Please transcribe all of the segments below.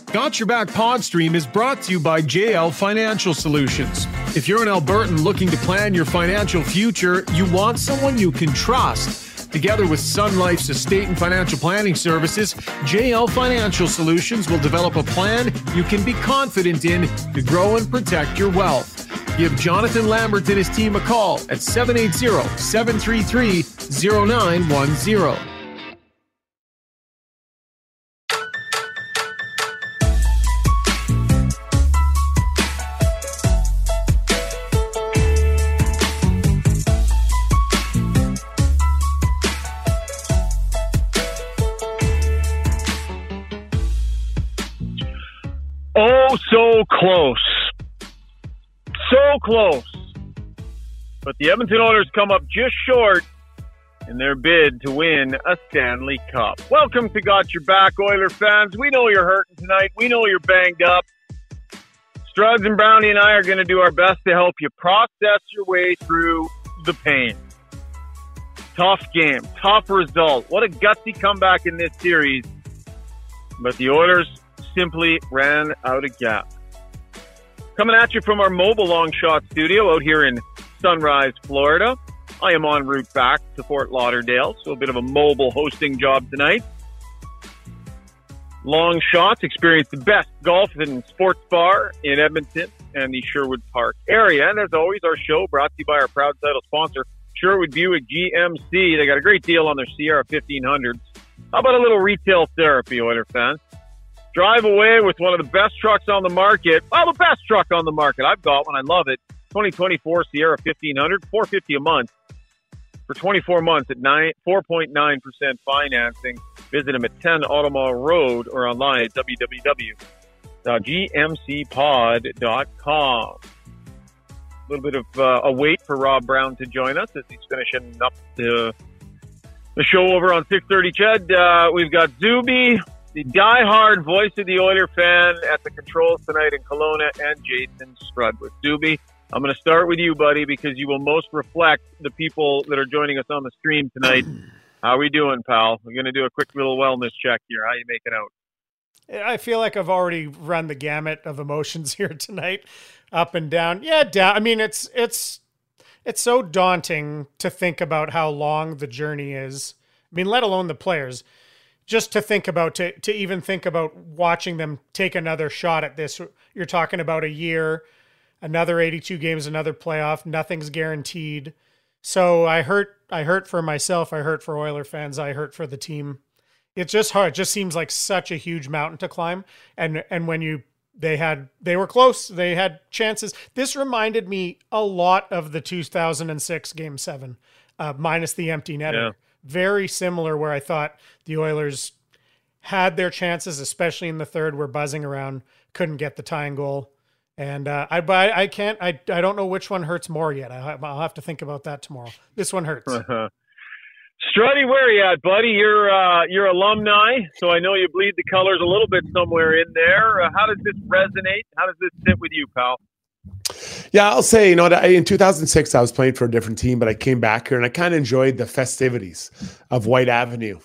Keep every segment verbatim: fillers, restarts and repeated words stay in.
Got Your Back Podstream is brought to you by J L Financial Solutions. If you're an Albertan looking to plan your financial future, you want someone you can trust. Together with Sun Life's estate and financial planning services, J L Financial Solutions will develop a plan you can be confident in to grow and protect your wealth. Give Jonathan Lambert and his team a call at seven eight zero, seven three three, zero nine one zero. Oh, so close. So close. But the Edmonton Oilers come up just short in their bid to win a Stanley Cup. Welcome to Got Your Back, Oiler fans. We know you're hurting tonight. We know you're banged up. Struds and Brownie and I are going to do our best to help you process your way through the pain. Tough game. Tough result. What a gutsy comeback in this series. But the Oilers simply ran out of gas. Coming at you from our mobile long shot studio out here in Sunrise, Florida. I am en route back to Fort Lauderdale, so a bit of a mobile hosting job tonight. Long Shots experience the best golf and sports bar in Edmonton and the Sherwood Park area. And as always, our show brought to you by our proud title sponsor, Sherwood Buick G M C. They got a great deal on their Sierra fifteen hundreds. How about a little retail therapy, Oiler fans? Drive away with one of the best trucks on the market. Well, the best truck on the market. I've got one. I love it. twenty twenty-four Sierra fifteen hundred, four hundred fifty dollars a month for twenty-four months at four point nine percent financing. Visit them at ten Automall Road or online at w w w dot g m c pod dot com. A little bit of uh, a wait for Rob Brown to join us as he's finishing up the, the show over on six thirty C H E D. Uh, we've got Zuby, the diehard voice of the Oiler fan at the controls tonight in Kelowna, and Jason Strudwick. Zuby, I'm going to start with you, buddy, because you will most reflect the people that are joining us on the stream tonight. How are we doing, pal? We're going to do a quick little wellness check here. How you making out? I feel like I've already run the gamut of emotions here tonight, up and down. Yeah, down. I mean, it's it's it's so daunting to think about how long the journey is. I mean, let alone the players. Just to think about, to, to even think about watching them take another shot at this. You're talking about a year, another eighty-two games, another playoff. Nothing's guaranteed. So I hurt, I hurt for myself. I hurt for Oiler fans. I hurt for the team. It's just hard. It just seems like such a huge mountain to climb. And, and when you, they had, they were close. They had chances. This reminded me a lot of the two thousand six game seven, uh, minus the empty netter. Yeah. Very similar, where I thought the Oilers had their chances, especially in the third, were buzzing around, couldn't get the tying goal. And uh, I, I, I can't, I, I don't know which one hurts more yet. I, I'll have to think about that tomorrow. This one hurts. Uh-huh. Struddy, where are you at, buddy? You're, uh, you're alumni, so I know you bleed the colors a little bit somewhere in there. Uh, how does this resonate? How does this sit with you, pal? Yeah, I'll say, you know, in two thousand six, I was playing for a different team, but I came back here and I kind of enjoyed the festivities of White Avenue.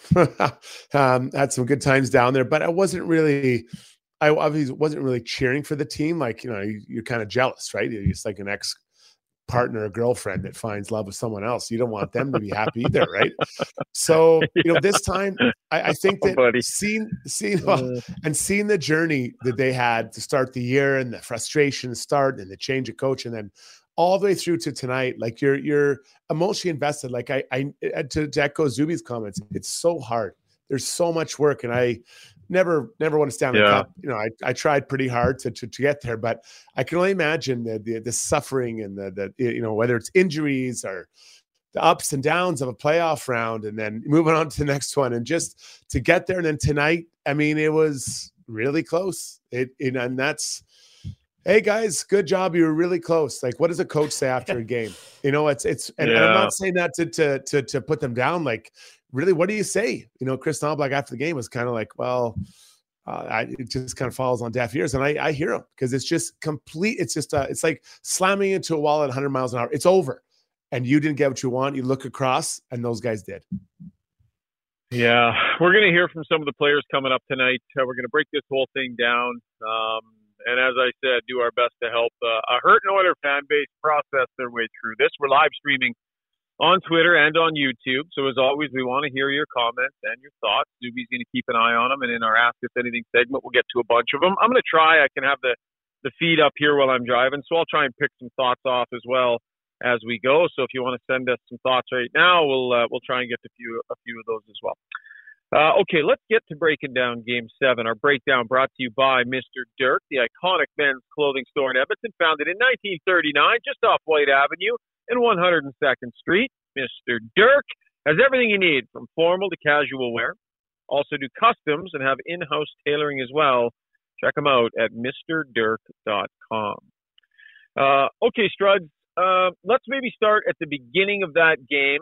um, had some good times down there, but I wasn't really, I obviously wasn't really cheering for the team. Like, you know, you, you're kind of jealous, right? You're just like an ex partner or girlfriend that finds love with someone else. You don't want them to be happy either, right? So, you know, this time I, I think that oh, seeing, seeing well, and seeing the journey that they had to start the year and the frustration start and the change of coach, and then all the way through to tonight, like you're you're emotionally invested. Like I, I to, to echo Zuby's comments, it's so hard. There's so much work, and I never never want to stand yeah. the cup. You know, I, I tried pretty hard to, to to get there, but I can only imagine the the, the suffering and the the you know, whether it's injuries or the ups and downs of a playoff round, and then moving on to the next one, and just to get there. And then tonight, I mean, it was really close. It, it and that's. Hey guys, good job. You were really close. Like, what does a coach say after a game? You know, it's it's, and, yeah. and I'm not saying that to to to to put them down. Like, really, what do you say? You know, Chris Knobloch after the game was kind of like, well, uh, I, it just kind of falls on deaf ears, and I I hear him, because it's just complete. It's just uh, it's like slamming into a wall at one hundred miles an hour. It's over, and you didn't get what you want. You look across, and those guys did. Yeah, we're going to hear from some of the players coming up tonight. Uh, we're going to break this whole thing down. Um, and as I said, do our best to help uh, a hurting Oiler fan base process their way through this. We're live streaming on Twitter and on YouTube. So as always, we want to hear your comments and your thoughts. Zuby's going to keep an eye on them. And in our Ask Us Anything segment, we'll get to a bunch of them. I'm going to try. I can have the, the feed up here while I'm driving. So I'll try and pick some thoughts off as well as we go. So if you want to send us some thoughts right now, we'll uh, we'll try and get a few a few of those as well. Uh, okay, let's get to breaking down Game seven. Our breakdown brought to you by Mister Dirk, the iconic men's clothing store in Edmonton, founded in nineteen thirty-nine, just off White Avenue and one hundred second Street. Mister Dirk has everything you need, from formal to casual wear. Also do customs and have in-house tailoring as well. Check them out at Mr Dirk dot com. Uh, okay, Struds, uh, let's maybe start at the beginning of that game.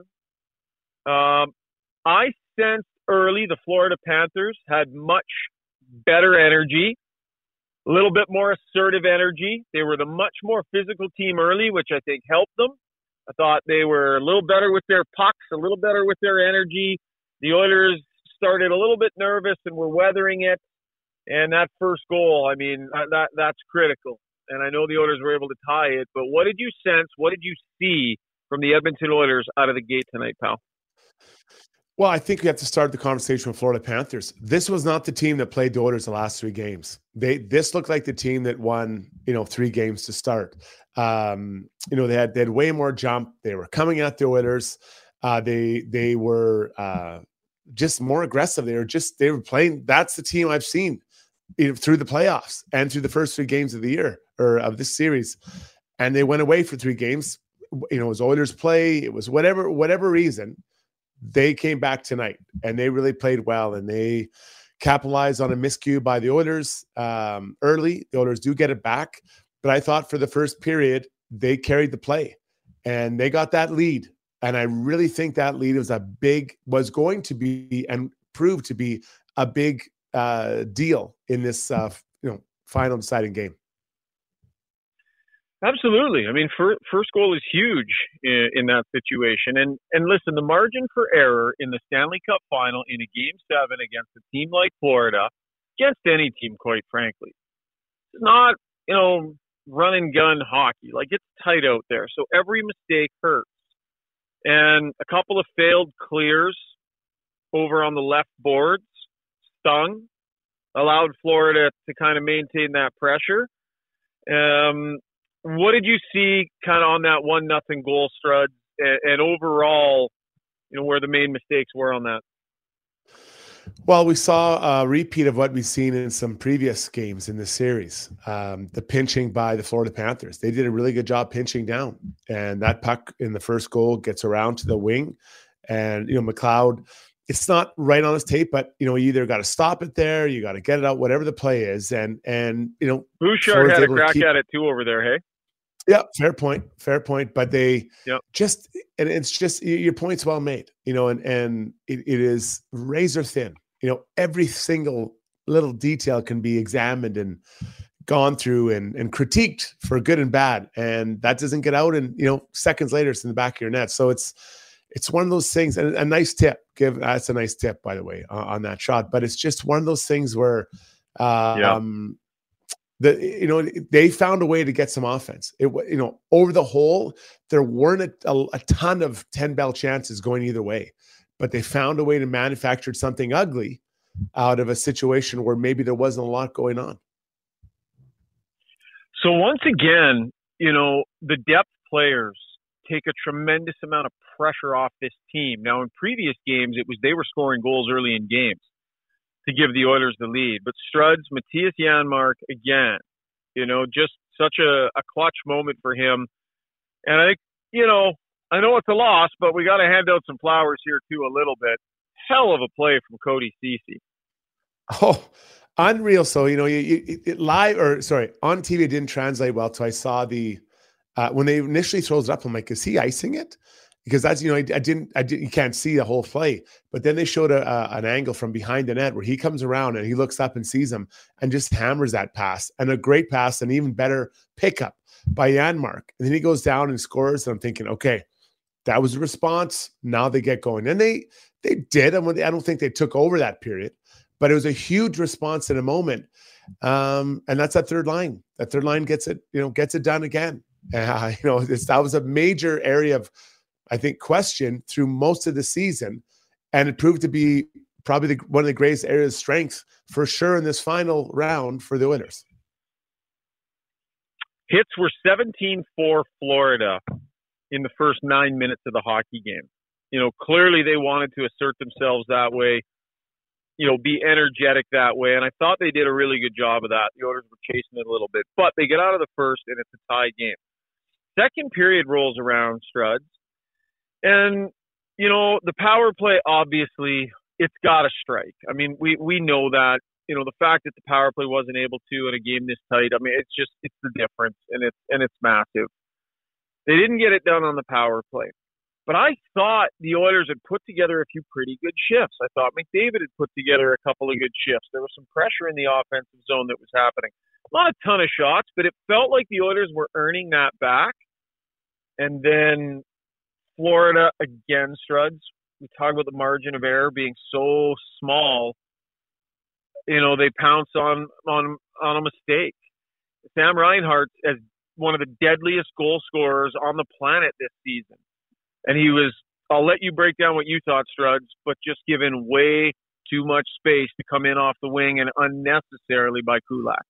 Um, I sensed early the Florida Panthers had much better energy, a little bit more assertive energy. They were the much more physical team early, which I think helped them. I thought they were a little better with their pucks, a little better with their energy. The Oilers started a little bit nervous and were weathering it. And that first goal, I mean, that that's critical. And I know the Oilers were able to tie it, but what did you sense? What did you see from the Edmonton Oilers out of the gate tonight, pal? Well, I think we have to start the conversation with Florida Panthers. This was not the team that played the Oilers the last three games. They this looked like the team that won, you know, three games to start. Um, you know, they had they had way more jump. They were coming at the Oilers. Uh, they they were uh, just more aggressive. They were just they were playing. That's the team I've seen, you know, through the playoffs and through the first three games of the year or of this series. And they went away for three games. You know, it was Oilers play. It was whatever whatever reason. They came back tonight and they really played well, and they capitalized on a miscue by the Oilers um, early. The Oilers do get it back, but I thought for the first period, they carried the play and they got that lead. And I really think that lead was a big, was going to be and proved to be a big uh, deal in this uh, you know, final deciding game. Absolutely. I mean, for, first goal is huge in, in that situation. And and listen, the margin for error in the Stanley Cup final in a Game seven against a team like Florida, against any team, quite frankly, it's not, you know, run and gun hockey. Like, it's tight out there. So every mistake hurts. And a couple of failed clears over on the left boards stung, allowed Florida to kind of maintain that pressure. Um, What did you see kind of on that one nothing goal, Strud, and, and overall, you know, where the main mistakes were on that? Well, we saw a repeat of what we've seen in some previous games in this series. Um, the pinching by the Florida Panthers. They did a really good job pinching down, and that puck in the first goal gets around to the wing, and, you know, McLeod, it's not right on his tape, but, you know, you either got to stop it there, you got to get it out, whatever the play is. And, and, you know, Bouchard had a crack keep, at it too over there. Hey. Yeah. Fair point. Fair point. But they yep. just, and it's just, your point's well made, you know, and, and it, it is razor thin, you know, every single little detail can be examined and gone through and, and critiqued for good and bad. And that doesn't get out. And, you know, seconds later, it's in the back of your net. So it's, It's one of those things, and a nice tip. Give that's a nice tip, by the way, uh, on that shot. But it's just one of those things where, uh, yeah. um, the you know they found a way to get some offense. It you know over the whole, there weren't a, a, a ton of ten bell chances going either way, but they found a way to manufacture something ugly out of a situation where maybe there wasn't a lot going on. So once again, you know the depth players take a tremendous amount of pressure off this team. Now, in previous games, it was they were scoring goals early in games to give the Oilers the lead. But Struds, Matthias Janmark, again, you know, just such a, a clutch moment for him. And I think, you know, I know it's a loss, but we got to hand out some flowers here, too, a little bit. Hell of a play from Cody Ceci. Oh, unreal. So, you know, you, you it live or sorry, on T V, it didn't translate well. So I saw the, Uh, when they initially throws it up, I'm like, is he icing it? Because that's, you know, I, I didn't, I didn't, you can't see the whole play. But then they showed a, a, an angle from behind the net where he comes around and he looks up and sees him and just hammers that pass. And a great pass, and even better pickup by Janmark. And then he goes down and scores. And I'm thinking, okay, that was the response. Now they get going. And they, They did. I don't think they took over that period, but it was a huge response in a moment. Um, and that's that third line. That third line gets it, you know, gets it done again. Uh, you know, it's, that was a major area of, I think, question through most of the season. And it proved to be probably the, one of the greatest areas of strength for sure in this final round for the Oilers. Hits were seventeen four Florida in the first nine minutes of the hockey game. You know, clearly they wanted to assert themselves that way, you know, be energetic that way. And I thought they did a really good job of that. The Oilers were chasing it a little bit, but they get out of the first and it's a tie game. Second period rolls around, Struds. And, you know, the power play, obviously, it's got to strike. I mean, we, we know that. You know, the fact that the power play wasn't able to in a game this tight, I mean, it's just, it's the difference, and it's, and it's massive. They didn't get it done on the power play. But I thought the Oilers had put together a few pretty good shifts. I thought McDavid had put together a couple of good shifts. There was some pressure in the offensive zone that was happening. Not a ton of shots, but it felt like the Oilers were earning that back. And then Florida, again, Struds, we talk about the margin of error being so small. You know, they pounce on, on, on a mistake. Sam Reinhart is one of the deadliest goal scorers on the planet this season. And he was, I'll let you break down what you thought, Struds, but just given way too much space to come in off the wing and unnecessarily by Kulak.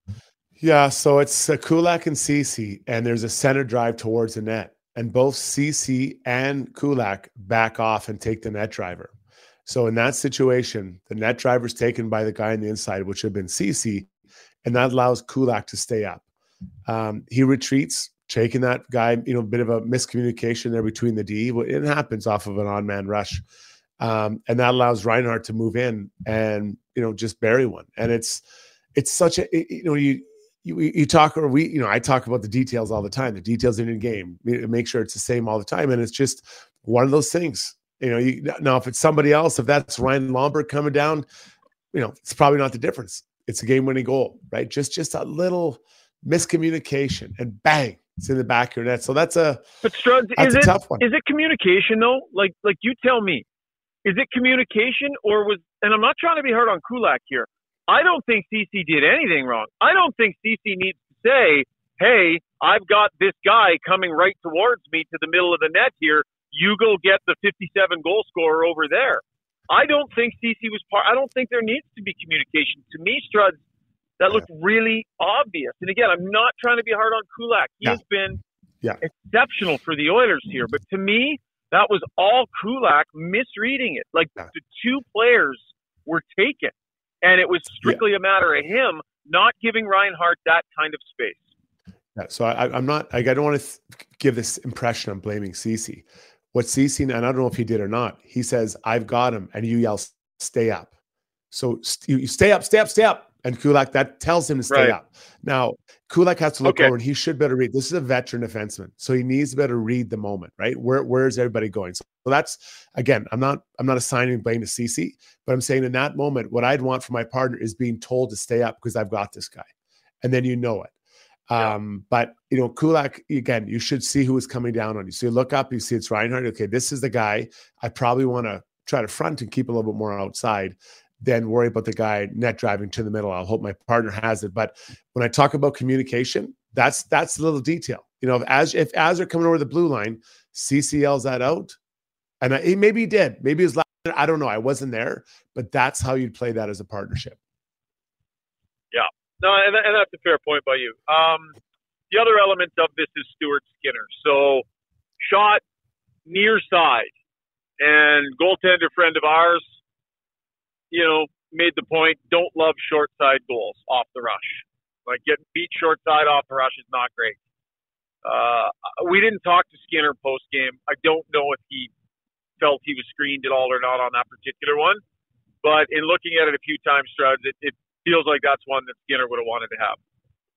Yeah, so it's uh, Kulak and Ceci, and there's a center drive towards the net. And both Ceci and Kulak back off and take the net driver. So in that situation, the net driver is taken by the guy on the inside, which would have been Ceci, and that allows Kulak to stay up. Um, he retreats, taking that guy, you know, a bit of a miscommunication there between the D. It happens off of an on-man rush. Um, and that allows Reinhart to move in and, you know, just bury one. And it's, it's such a, you know, you, you, you talk, or we, you know, I talk about the details all the time, the details in the game, make sure it's the same all the time. And it's just one of those things. You know, you, now if it's somebody else, if that's Ryan Lomberg coming down, you know, it's probably not the difference. It's a game-winning goal, right? Just just a little miscommunication, and bang, it's in the back of your net. So that's a but Struds, that's is a it tough one. Is it communication though? Like like you tell me, is it communication or was? And I'm not trying to be hard on Kulak here. I don't think Ceci did anything wrong. I don't think Ceci needs to say, "Hey, I've got this guy coming right towards me to the middle of the net here. You go get the fifty-seven goal scorer over there." I don't think Ceci was part. I don't think there needs to be communication. To me, Struds, that looked really obvious. And again, I'm not trying to be hard on Kulak. He yeah. has been yeah. exceptional for the Oilers here. But to me, that was all Kulak misreading it. Like yeah. the two players were taken, and it was strictly yeah. a matter of him not giving Reinhart that kind of space. Yeah, so I, I'm not. I don't want to th- give this impression I'm blaming Ceci. What Ceci, and I don't know if he did or not, he says, "I've got him," and you yell, "Stay up." So st- you stay up, stay up, stay up. And Kulak, that tells him to stay right. up. Now, Kulak has to look okay. over, and he should better read. This is a veteran defenseman, so he needs to better read the moment, right? Where where is everybody going? So, so that's, again, I'm not I'm not assigning blame to Ceci, but I'm saying in that moment, what I'd want for my partner is being told to stay up because I've got this guy, and then you know it. Um, yeah. But you know, Kulak, again, you should see who is coming down on you. So you look up, you see it's Reinhart. Okay, this is the guy. I probably want to try to front and keep a little bit more outside than worry about the guy net driving to the middle. I'll hope my partner has it. But when I talk about communication, that's that's a little detail. You know, if as if as they're coming over the blue line, C C yells that out, and I, maybe he did, maybe it was loud. I don't know. I wasn't there, but that's how you'd play that as a partnership. Yeah. No, and, and that's a fair point by you. Um, the other element of this is Stuart Skinner. So, shot near side, and goaltender friend of ours, you know, made the point, don't love short side goals off the rush. Like, getting beat short side off the rush is not great. Uh, we didn't talk to Skinner post-game. I don't know if he felt he was screened at all or not on that particular one. But in looking at it a few times, Struds, it, it feels like that's one that Skinner would have wanted to have.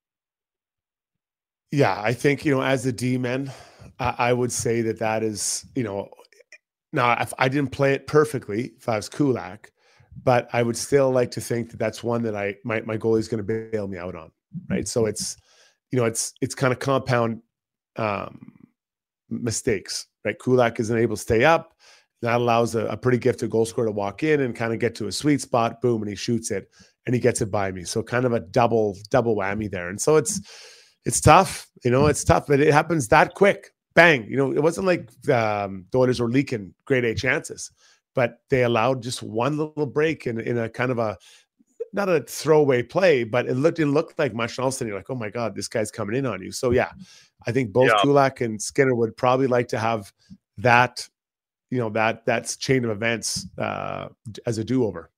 Yeah, I think, you know, as a D-man, I, I would say that that is, you know, now if I didn't play it perfectly, if I was Kulak, but I would still like to think that that's one that I my my goalie is going to bail me out on, right? So it's, you know, it's it's kind of compound um, mistakes, right? Kulak isn't able to stay up. That allows a, a pretty gifted goal scorer to walk in and kind of get to a sweet spot, boom, and he shoots it and he gets it by me. So kind of a double, double whammy there. And so it's, it's tough, you know, it's tough, but it happens that quick. Bang. You know, it wasn't like um, the Oilers were leaking grade A chances, but they allowed just one little break in, in a kind of a, not a throwaway play, but it looked, it looked like much. And all of a sudden you're like, oh my God, this guy's coming in on you. So yeah, I think both yeah. Kulak and Skinner would probably like to have that, you know, that that's chain of events uh, as a do-over.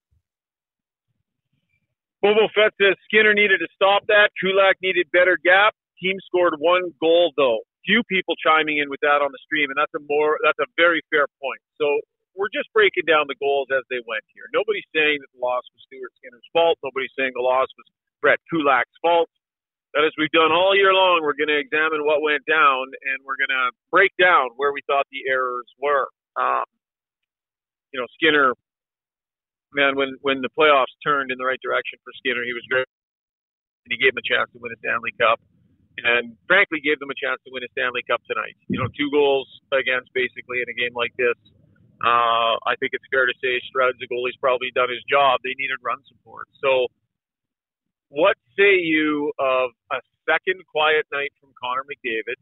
Bobo Fett says Skinner needed to stop that. Kulak needed better gap. Team scored one goal though. Few people chiming in with that on the stream, and that's a more that's a very fair point. So we're just breaking down the goals as they went here. Nobody's saying that the loss was Stuart Skinner's fault. Nobody's saying the loss was Brett Kulak's fault. That as we've done all year long, we're going to examine what went down, and we're going to break down where we thought the errors were. Um, you know, Skinner, man, when, when the playoffs turned in the right direction for Skinner, he was great. And he gave them a chance to win a Stanley Cup. And frankly, gave them a chance to win a Stanley Cup tonight. You know, two goals against basically in a game like this. Uh, I think it's fair to say Stroud, the goalie's probably done his job. They needed run support. So what say you of a second quiet night from Connor McDavid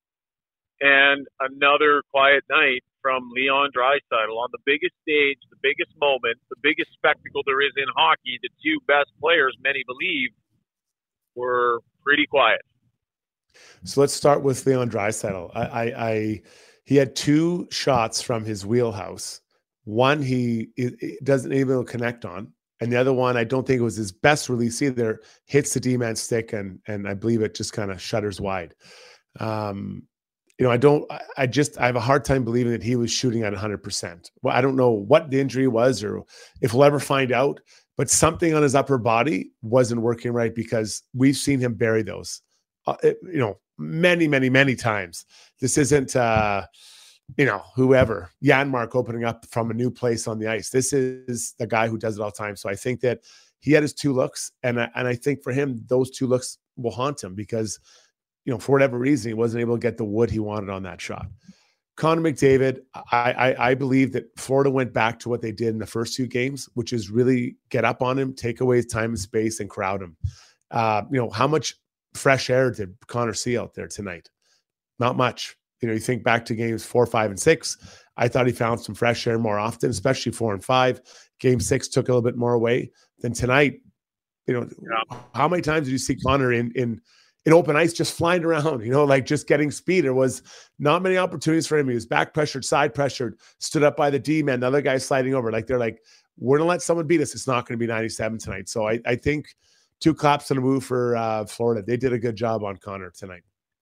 and another quiet night from Leon Draisaitl on the biggest stage, the biggest moment, the biggest spectacle there is in hockey? The two best players, many believe, were pretty quiet. So let's start with Leon Draisaitl. I, I, I, he had two shots from his wheelhouse. One he it, it doesn't even connect on, and the other one I don't think it was his best release either. Hits the D-man stick, and and I believe it just kind of shutters wide. Um, you know, I don't. I, I just I have a hard time believing that he was shooting at one hundred percent. Well, I don't know what the injury was, or if we'll ever find out. But something on his upper body wasn't working right, because we've seen him bury those. Uh, it, you know, many, many, many times. This isn't, uh, you know, whoever, Janmark opening up from a new place on the ice. This is the guy who does it all the time. So I think that he had his two looks, and I, and I think for him, those two looks will haunt him because, you know, for whatever reason, he wasn't able to get the wood he wanted on that shot. Connor McDavid, I, I, I believe that Florida went back to what they did in the first two games, which is really get up on him, take away his time and space, and crowd him. Uh, you know, how much fresh air did Connor see out there tonight? Not much. You know, you think back to games four, five, and six. I thought he found some fresh air more often, especially four and five. Game six took a little bit more away than tonight. You know, yeah. How many times did you see Connor in in in open ice just flying around? You know, like just getting speed. There was not many opportunities for him. He was back pressured, side pressured, stood up by the D man. The other guy sliding over. Like they're like, we're gonna let someone beat us. It's not going to be ninety-seven tonight. So I I think. Two claps and a woo for uh, Florida. They did a good job on Connor tonight.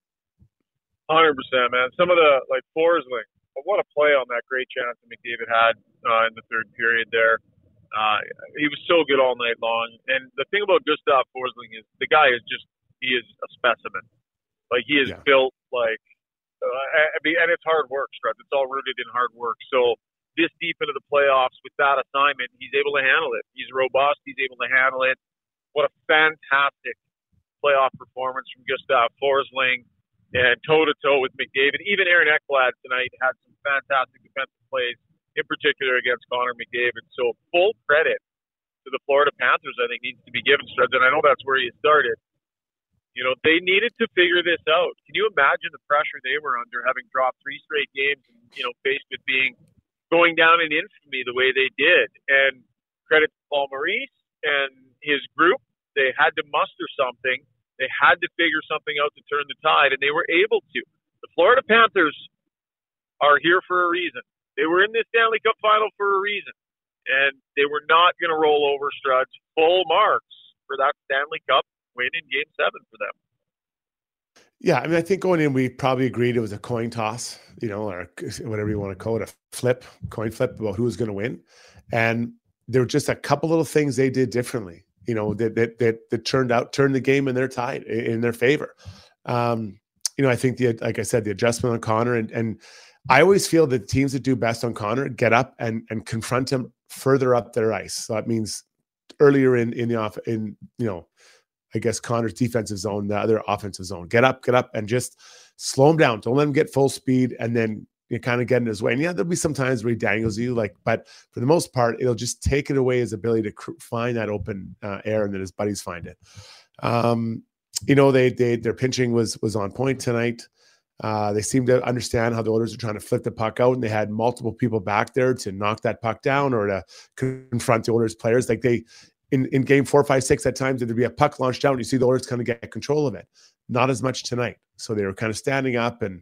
one hundred percent, man. Some of the, like, Forsling, what a play on that great chance that McDavid had uh, in the third period there. Uh, he was so good all night long. And the thing about Gustav Forsling is the guy is just, he is a specimen. Like, he is yeah. built like, uh, I mean, and it's hard work, Strutt. It's all rooted in hard work. So this deep into the playoffs with that assignment, he's able to handle it. He's robust. He's able to handle it. What a fantastic playoff performance from Gustav Forsling, and toe-to-toe with McDavid. Even Aaron Ekblad tonight had some fantastic defensive plays, in particular against Connor McDavid. So full credit to the Florida Panthers, I think, needs to be given, Studs, and I know that's where he started. You know, they needed to figure this out. Can you imagine the pressure they were under, having dropped three straight games and, you know, faced with being going down in infamy the way they did? And credit to Paul Maurice and his group. They had to muster something. They had to figure something out to turn the tide, and they were able to. The Florida Panthers are here for a reason. They were in this Stanley Cup final for a reason, and they were not going to roll over, Struds. Full marks for that Stanley Cup win in Game seven for them. Yeah, I mean, I think going in, we probably agreed it was a coin toss, you know, or whatever you want to call it, a flip, coin flip about who was going to win. And there were just a couple little things they did differently, you know, that that that, that turned out, turned the game in their tide, in their favor. Um, you know, I think the, like I said, the adjustment on Connor, and and I always feel that teams that do best on Connor get up and and confront him further up their ice. So that means earlier in in the off in you know, I guess Connor's defensive zone, the other offensive zone. Get up, get up, and just slow him down. Don't let him get full speed, and then you kind of get in his way. And yeah, there'll be some times where he dangles you, like, but for the most part, it'll just take it away his ability to cr- find that open uh, air, and then his buddies find it. Um, you know, they they their pitching was was on point tonight. Uh, they seemed to understand how the Oilers are trying to flip the puck out, and they had multiple people back there to knock that puck down or to confront the Oilers players. Like they, in, in game four, five, six, at times, there'd be a puck launched out, and you see the Oilers kind of get control of it. Not as much tonight. So they were kind of standing up, and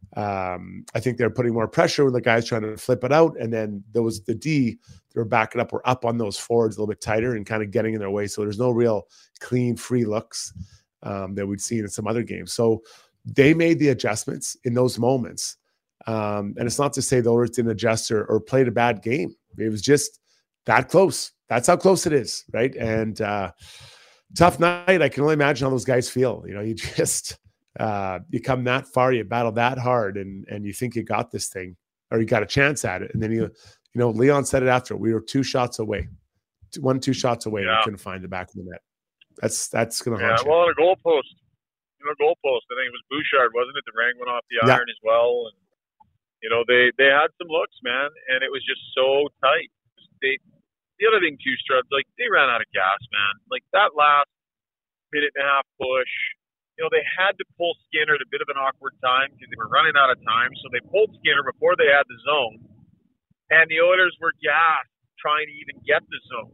um, I think they're putting more pressure when the guys trying to flip it out. And then there was the D, they were backing up, were up on those forwards a little bit tighter and kind of getting in their way. So there's no real clean, free looks um, that we'd seen in some other games. So they made the adjustments in those moments. Um, and it's not to say the Oilers didn't adjust or, or played a bad game. It was just that close. That's how close it is, right? And uh, tough night. I can only imagine how those guys feel. You know, you just uh, you come that far, you battle that hard, and and you think you got this thing or you got a chance at it, and then you, you know, Leon said it after. We were two shots away, one two shots away. Yeah. And we couldn't find the back of the net. That's that's gonna yeah, haunt you. Well, on a goalpost. You know, goalpost. I think it was Bouchard, wasn't it? The rang went off the iron yeah. as well, and you know they they had some looks, man, and it was just so tight. They the other thing too, Struds, like they ran out of gas, man. Like that last minute and a half push, you know, they had to pull Skinner at a bit of an awkward time because they were running out of time. So they pulled Skinner before they had the zone, and the Oilers were gassed trying to even get the zone.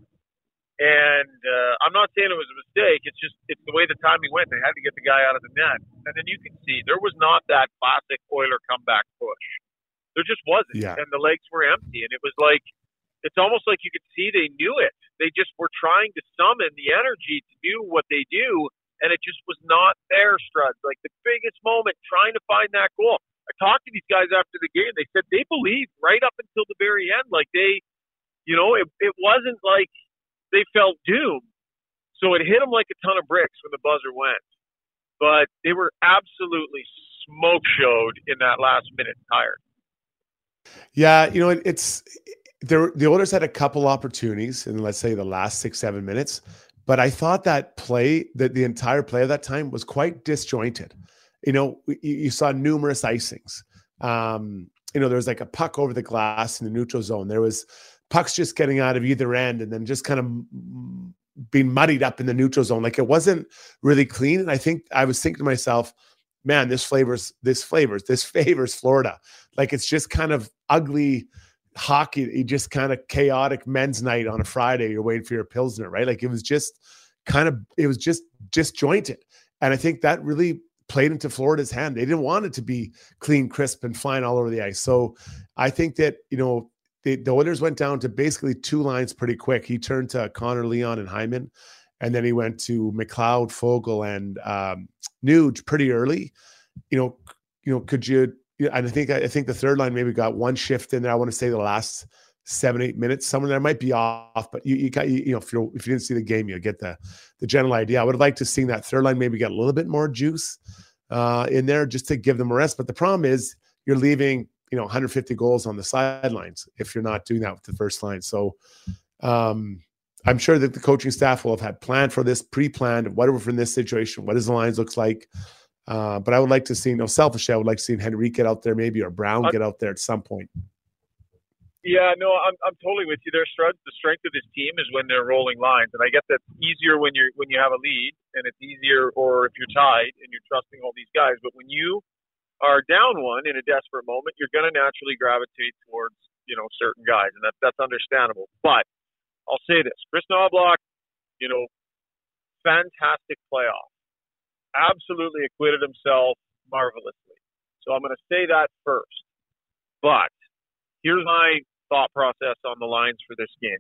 And uh, I'm not saying it was a mistake. It's just it's the way the timing went. They had to get the guy out of the net. And then you can see there was not that classic Oiler comeback push. There just wasn't. Yeah. And the legs were empty. And it was like, it's almost like you could see they knew it. They just were trying to summon the energy to do what they do. And it just was not there, Struds. Like the biggest moment, trying to find that goal. I talked to these guys after the game. They said they believed right up until the very end. Like they, you know, it, it wasn't like, they felt doomed. So it hit them like a ton of bricks when the buzzer went. But they were absolutely smoke showed in that last minute tired. Yeah, you know, it, it's there. The Oilers had a couple opportunities in, let's say, the last six, seven minutes. But I thought that play, that the entire play of that time was quite disjointed. You know, you, you saw numerous icings. Um, you know, there was like a puck over the glass in the neutral zone. There was pucks just getting out of either end and then just kind of being muddied up in the neutral zone. Like it wasn't really clean. And I think I was thinking to myself, man, this flavors, this flavors, this favors Florida. Like it's just kind of ugly hockey, just kind of chaotic men's night on a Friday. You're waiting for your Pilsner, right? Like it was just kind of, it was just disjointed. And I think that really played into Florida's hand. They didn't want it to be clean, crisp, and flying all over the ice. So I think that, you know, The, the Oilers went down to basically two lines pretty quick. He turned to Connor, Leon, and Hyman, and then he went to McLeod, Fogle, and um, Nuge pretty early. You know, you know, could you? And I think I think the third line maybe got one shift in there. I want to say the last seven, eight minutes. Someone there might be off, but you you got you, you know if you if you didn't see the game, you get the the general idea. I would have liked to see that third line maybe get a little bit more juice uh, in there just to give them a rest. But the problem is you're leaving, you know, one hundred fifty goals on the sidelines if you're not doing that with the first line. So um, I'm sure that the coaching staff will have had planned for this, pre-planned, whatever from this situation, what does the lines looks like. Uh, but I would like to see, you know, selfishly, I would like to see Henrique get out there maybe, or Brown get out there at some point. Yeah, no, I'm I'm totally with you there, Struds. The strength of this team is when they're rolling lines. And I guess that's easier when you're when you have a lead, and it's easier or if you're tied and you're trusting all these guys. But when you are down one in a desperate moment, you're going to naturally gravitate towards, you know, certain guys, and that's that's understandable. But I'll say this: Chris Knoblauch, you know, fantastic playoff, absolutely acquitted himself marvelously. So I'm going to say that first. But here's my thought process on the lines for this game.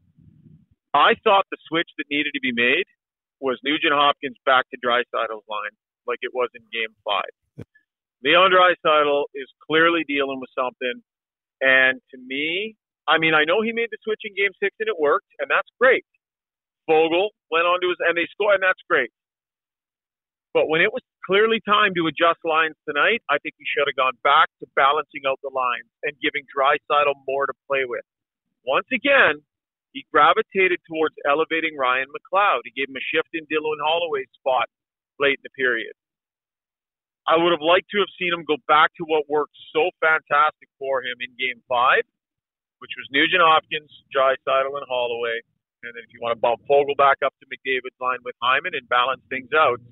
I thought the switch that needed to be made was Nugent Hopkins back to Draisaitl's line, like it was in Game Five. Leon Draisaitl is clearly dealing with something. And to me, I mean, I know he made the switch in Game Six and it worked, and that's great. Fogle went on to his, and they scored, and that's great. But when it was clearly time to adjust lines tonight, I think he should have gone back to balancing out the lines and giving Draisaitl more to play with. Once again, he gravitated towards elevating Ryan McLeod. He gave him a shift in Dylan Holloway's spot late in the period. I would have liked to have seen him go back to what worked so fantastic for him in Game Five, which was Nugent Hopkins, Draisaitl, and Holloway. And then if you want to bump Foegele back up to McDavid's line with Hyman and balance things out.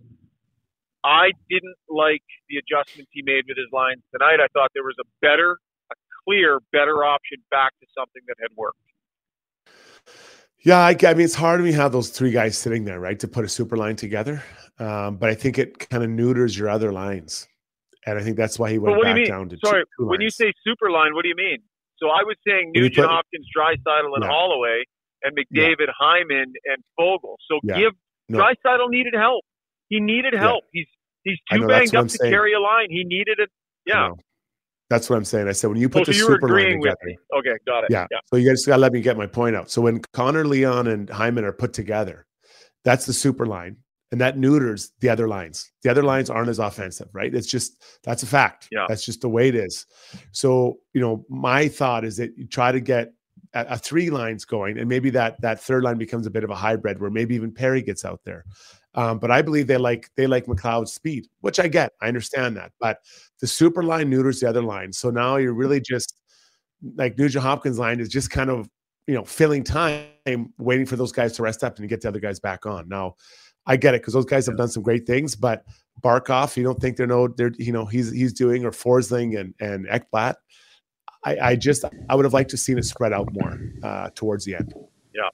I didn't like the adjustments he made with his lines tonight. I thought there was a better, a clear, better option back to something that had worked. Yeah, I, I mean, it's hard when you have those three guys sitting there, right, to put a super line together. Um, but I think it kind of neuters your other lines. And I think that's why he went back down to Sorry, two, two when lines. you say super line, what do you mean? So I was saying When you Nugent put- Hopkins, Draisaitl, and Yeah. Holloway, and McDavid, Hyman, and Foegele. So Yeah. give No. Draisaitl needed help. He needed help. He's he's I too know, that's banged what up I'm to saying. carry a line. He needed it. Yeah. No. That's what I'm saying. I said, when you Oh, put so the you were super line agreeing with together. me. Okay, got it. Yeah. yeah. So you guys got to let me get my point out. So when Connor, Leon, and Hyman are put together, that's the super line. And that neuters the other lines. The other lines aren't as offensive, right? It's just, that's a fact. Yeah. That's just the way it is. So, you know, my thought is that you try to get a, a three lines going, and maybe that that third line becomes a bit of a hybrid where maybe even Perry gets out there. Um, but I believe they like they like McLeod's speed, which I get. I understand that. But the super line neuters the other line. So now you're really just like Nugent Hopkins line is just kind of, you know, filling time, waiting for those guys to rest up and get the other guys back on. Now, I get it because those guys have done some great things, but Barkov, you don't think they're no, they're you know he's he's doing, or Forsling and and Ekblad. I, I just I would have liked to seen it spread out more uh, towards the end. Yeah.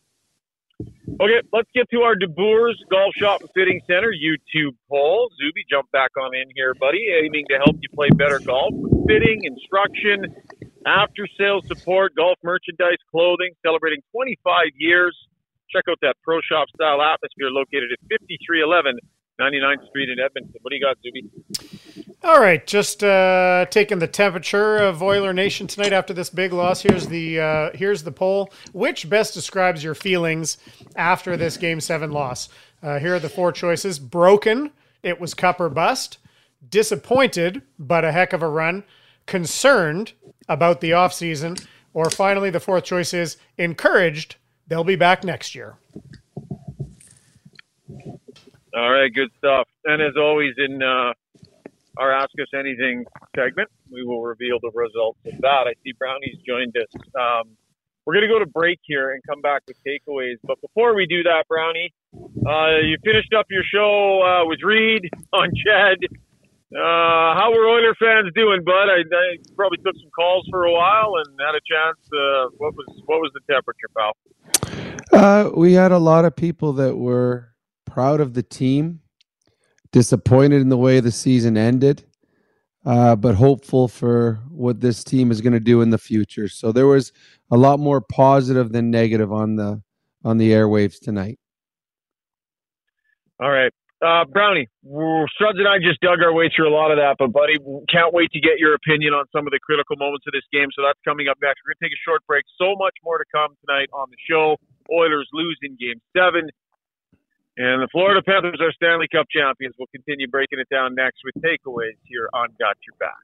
Okay, let's get to our De Boers Golf Shop and Fitting Center YouTube poll. Zuby, jump back on in here, buddy, aiming to help you play better golf. Fitting, instruction, after-sales support, golf merchandise, clothing, celebrating twenty-five years. Check out that pro shop style atmosphere located at fifty-three eleven ninety-ninth Street in Edmonton. What do you got, Zuby? All right, just uh, taking the temperature of Oiler Nation tonight after this big loss. Here's the uh, here's the poll. Which best describes your feelings after this Game Seven loss? Uh, here are the four choices: broken, it was cup or bust; disappointed, but a heck of a run; concerned about the offseason; or finally, the fourth choice is encouraged. They'll be back next year. All right, good stuff. And as always, in uh, our Ask Us Anything segment, we will reveal the results of that. I see Brownie's joined us. Um, we're going to go to break here and come back with takeaways. But before we do that, Brownie, uh, you finished up your show uh, with Reed on Chad. Uh, how were Oiler fans doing, bud? I, I probably took some calls for a while and had a chance. Uh, what was what was the temperature, pal? Uh, we had a lot of people that were proud of the team, disappointed in the way the season ended, uh, but hopeful for what this team is going to do in the future. So there was a lot more positive than negative on the on the airwaves tonight. All right. Uh, Brownie, Struds and I just dug our way through a lot of that, but buddy, can't wait to get your opinion on some of the critical moments of this game. So that's coming up next. We're going to take a short break. So much more to come tonight on the show. Oilers lose in Game seven. And the Florida Panthers are Stanley Cup champions. We'll continue breaking it down next with takeaways here on Got Your Back.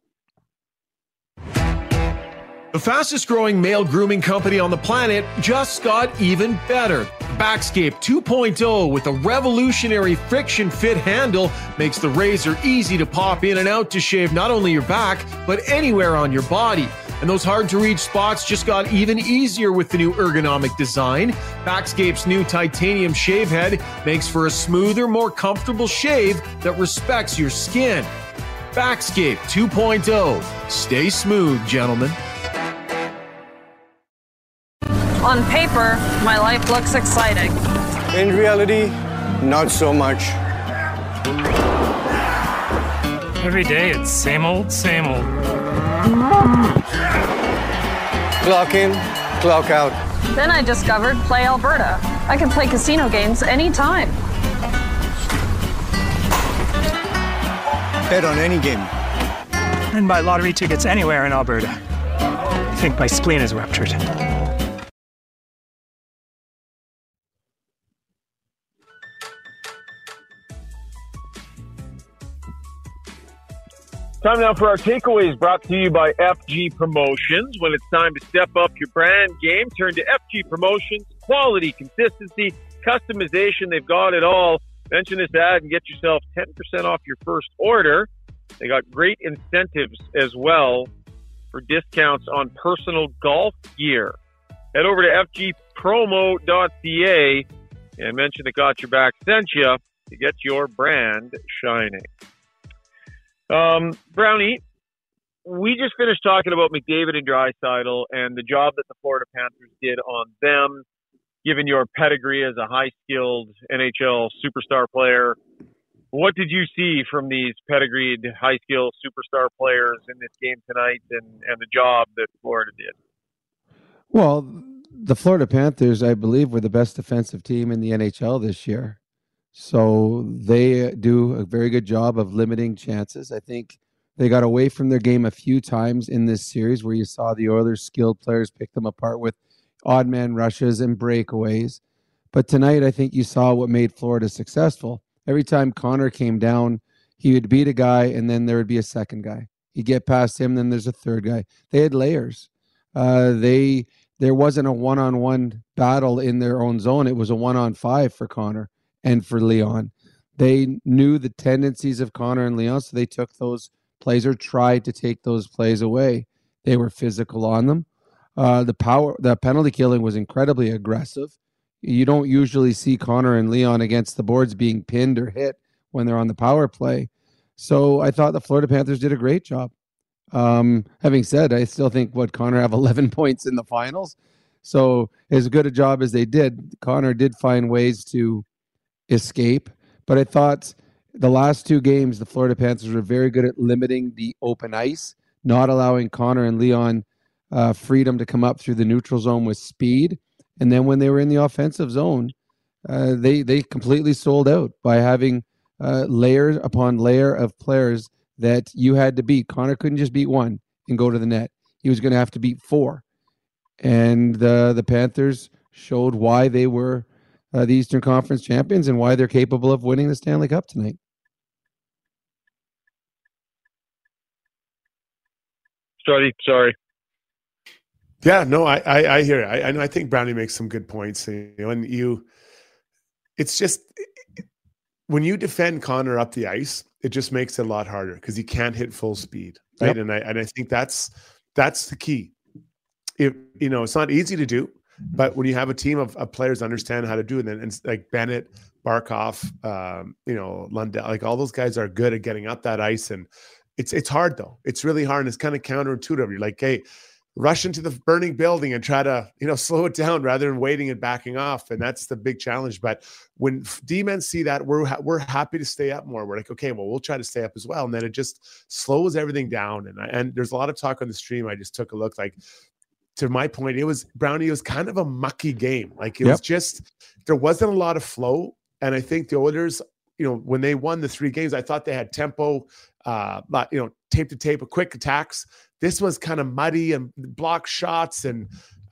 The fastest growing male grooming company on the planet just got even better. Backscape two point oh with a revolutionary friction fit handle makes the razor easy to pop in and out to shave not only your back, but anywhere on your body. And those hard to reach spots just got even easier with the new ergonomic design. Backscape's new titanium shave head makes for a smoother, more comfortable shave that respects your skin. Backscape two point oh. Stay smooth, gentlemen. On paper, my life looks exciting. In reality, not so much. Every day it's same old, same old. Clock in, clock out. Then I discovered Play Alberta. I can play casino games anytime. Bet on any game. And buy lottery tickets anywhere in Alberta. I think my spleen is ruptured. Time now for our takeaways, brought to you by F G Promotions. When it's time to step up your brand game, turn to F G Promotions. Quality, consistency, customization, they've got it all. Mention this ad and get yourself ten percent off your first order. They got great incentives as well for discounts on personal golf gear. Head over to f g promo dot c a and mention that Got Your Back sent you to get your brand shining. Um, Brownie, we just finished talking about McDavid and Draisaitl and the job that the Florida Panthers did on them, given your pedigree as a high-skilled N H L superstar player. What did you see from these pedigreed, high-skilled superstar players in this game tonight and, and the job that Florida did? Well, the Florida Panthers, I believe, were the best defensive team in the N H L this year. So they do a very good job of limiting chances. I think they got away from their game a few times in this series where you saw the Oilers' skilled players pick them apart with odd man rushes and breakaways. But tonight, I think you saw what made Florida successful. Every time Connor came down, he would beat a guy, and then there would be a second guy. He'd get past him, then there's a third guy. They had layers. Uh, they there wasn't a one-on-one battle in their own zone. It was a one-on-five for Connor and for Leon. They knew the tendencies of Connor and Leon, so they took those plays or tried to take those plays away. They were physical on them. Uh, the power, the penalty killing was incredibly aggressive. You don't usually see Connor and Leon against the boards being pinned or hit when they're on the power play. So I thought the Florida Panthers did a great job. Um, having said, I still think what Connor have eleven points in the finals. So as good a job as they did, Connor did find ways to escape. But I thought the last two games, the Florida Panthers were very good at limiting the open ice, not allowing Connor and Leon uh, freedom to come up through the neutral zone with speed. And then when they were in the offensive zone, uh, they they completely sold out by having uh, layers upon layer of players that you had to beat. Connor couldn't just beat one and go to the net. He was going to have to beat four. And the the Panthers showed why they were uh, the Eastern Conference champions and why they're capable of winning the Stanley Cup tonight. Sorry, sorry. Yeah, no, I, I, I hear it. I, I, I think Brownie makes some good points. You know, and you, it's just when you defend Connor up the ice, it just makes it a lot harder because he can't hit full speed, right? Yep. And I and I think that's that's the key. If you know, it's not easy to do, but when you have a team of, of players understand how to do it, and, and like Bennett, Barkov, um, you know, Lundell, like all those guys are good at getting up that ice, and it's it's hard though. It's really hard, and it's kind of counterintuitive. You're like, hey, rush into the burning building and try to, you know, slow it down rather than waiting and backing off. And that's the big challenge. But when D-men see that, we're, ha- we're happy to stay up more. We're like, okay, well, we'll try to stay up as well. And then it just slows everything down. And, I, and there's a lot of talk on the stream. I just took a look, like, to my point, it was Brownie, it was kind of a mucky game. Like it yep. was just, there wasn't a lot of flow. And I think the Oilers, you know, when they won the three games, I thought they had tempo, uh, you know, tape to tape, quick attacks. This was kind of muddy and block shots and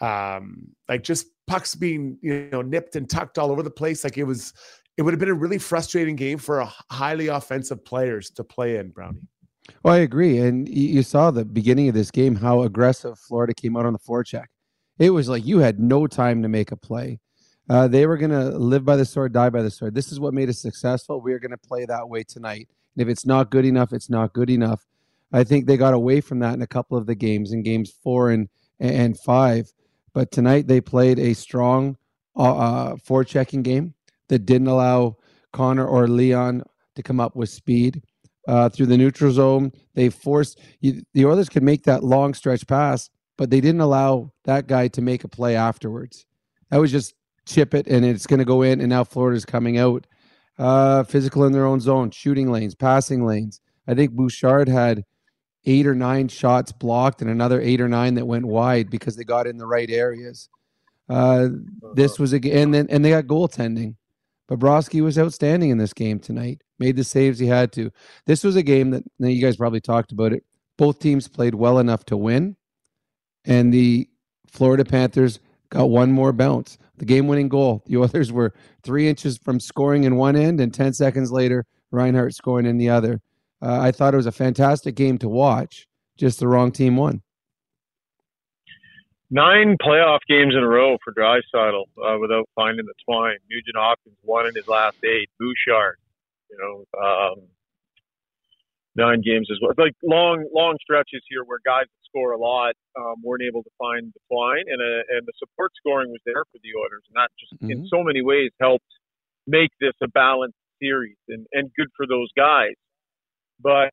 um, like just pucks being, you know, nipped and tucked all over the place. Like it was, it would have been a really frustrating game for a highly offensive players to play in, Brownie. Well, I agree. And you saw the beginning of this game, how aggressive Florida came out on the forecheck. It was like you had no time to make a play. Uh, they were going to live by the sword, die by the sword. This is what made us successful. We are going to play that way tonight. And if it's not good enough, it's not good enough. I think they got away from that in a couple of the games, in games four and and five. But tonight they played a strong uh, forechecking game that didn't allow Connor or Leon to come up with speed. Uh, through the neutral zone, they forced you, the Oilers could make that long stretch pass, but they didn't allow that guy to make a play afterwards. That was just chip it, and it's going to go in, and now Florida's coming out uh, physical in their own zone, shooting lanes, passing lanes. I think Bouchard had eight or nine shots blocked and another eight or nine that went wide because they got in the right areas. Uh, this was a and then and they got goaltending. Bobrovsky was outstanding in this game tonight. Made the saves he had to. This was a game that, now you guys probably talked about it. Both teams played well enough to win, and the Florida Panthers got one more bounce. The game-winning goal. The Oilers were three inches from scoring in one end, and ten seconds later, Reinhart scoring in the other. Uh, I thought it was a fantastic game to watch. Just the wrong team won. Nine playoff games in a row for Draisaitl uh, without finding the twine. Nugent Hopkins won in his last eight. Bouchard, you know, um, nine games as well. Like long, long stretches here where guys that score a lot um, weren't able to find decline, and a, and the support scoring was there for the Oilers, and that just mm-hmm. in so many ways helped make this a balanced series and, and good for those guys. But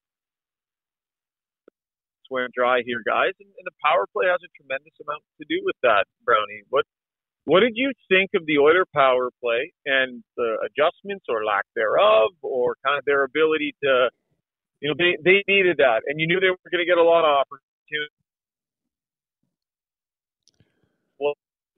it's went dry here, guys, and, and the power play has a tremendous amount to do with that, Brownie. What what did you think of the Oiler power play and the adjustments or lack thereof, or kind of their ability to, you know, they, they needed that, and you knew they were going to get a lot of opportunities. Well,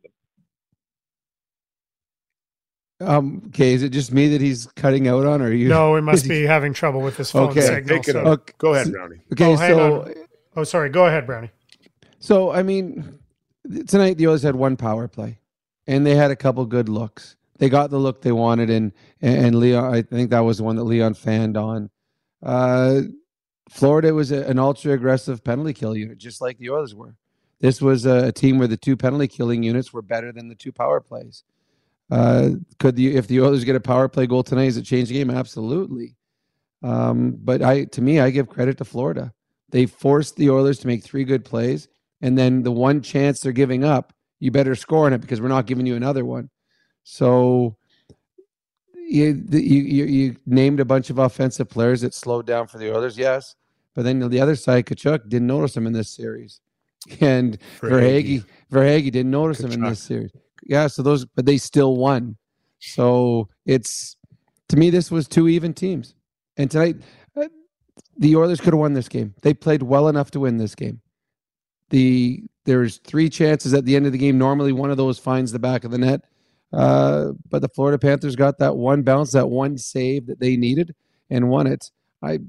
Um, okay, is it just me that he's cutting out on, or are you? No, we must be having trouble with his phone okay. signal. Take it so. okay. Go ahead, Brownie. Okay, oh, so on. oh, sorry. Go ahead, Brownie. So I mean, tonight the Oilers had one power play, and they had a couple good looks. They got the look they wanted, and and Leon, I think that was the one that Leon fanned on. Uh, Florida was a, an ultra aggressive penalty kill unit, just like the Oilers were. This was a, a team where the two penalty killing units were better than the two power plays. Uh, could the if the Oilers get a power play goal tonight, does it change the game? Absolutely. Um, but I, to me, I give credit to Florida. They forced the Oilers to make three good plays, and then the one chance they're giving up, you better score on it because we're not giving you another one. So you you you named a bunch of offensive players that slowed down for the Oilers, yes, but then the other side, Tkachuk didn't notice him in this series, and Verhaeghe Verhaeghe didn't notice Tkachuk. him in this series. Yeah, so those, but they still won. So it's, to me, this was two even teams. And tonight, uh, the Oilers could have won this game. They played well enough to win this game. The There's three chances at the end of the game. Normally, one of those finds the back of the net. Uh, but the Florida Panthers got that one bounce, that one save that they needed, and won it. I,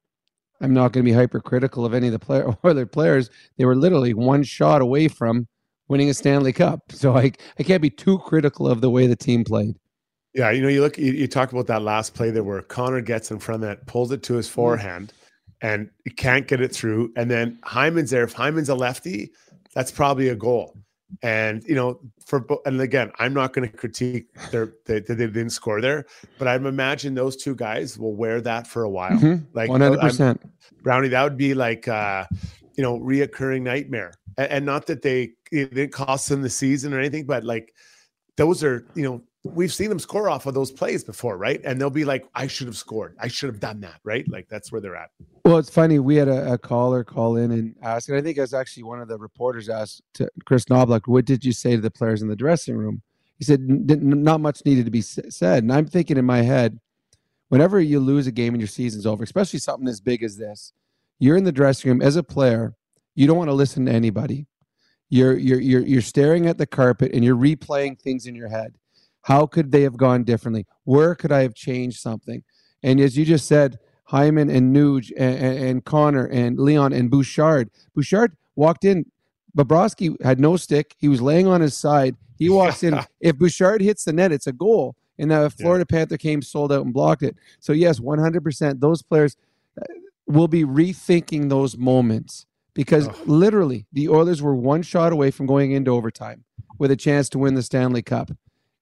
I'm not going to be hypercritical of any of the player, Oilers players. They were literally one shot away from winning a Stanley Cup. So I I can't be too critical of the way the team played. Yeah, you know, you look, you, you talked about that last play there where Connor gets in front of that, pulls it to his forehand, and he can't get it through. And then Hyman's there. If Hyman's a lefty, that's probably a goal. And, you know, for, and again, I'm not going to critique their, that they, they didn't score there, but I imagine those two guys will wear that for a while. Mm-hmm. Like one hundred percent. Brownie, that would be like, uh, you know, reoccurring nightmare. And, and not that they, it didn't cost them the season or anything, but like those are, you know, we've seen them score off of those plays before, right? And they'll be like, I should have scored. I should have done that, right? Like that's where they're at. Well, it's funny. We had a, a caller call in and ask, and I think it was actually one of the reporters asked to Chris Knobloch, what did you say to the players in the dressing room? He said, not much needed to be said. And I'm thinking in my head, whenever you lose a game and your season's over, especially something as big as this, you're in the dressing room as a player. You don't want to listen to anybody. You're you're you're you're staring at the carpet and you're replaying things in your head. How could they have gone differently? Where could I have changed something? And as you just said, Hyman and Nuge and, and, and Connor and Leon and Bouchard. Bouchard walked in. Bobrovsky had no stick. He was laying on his side. He walks in. If Bouchard hits the net, it's a goal. And now if Florida yeah. Panther came, sold out, and blocked it. So yes, one hundred percent. Those players will be rethinking those moments. Because oh. literally, the Oilers were one shot away from going into overtime with a chance to win the Stanley Cup.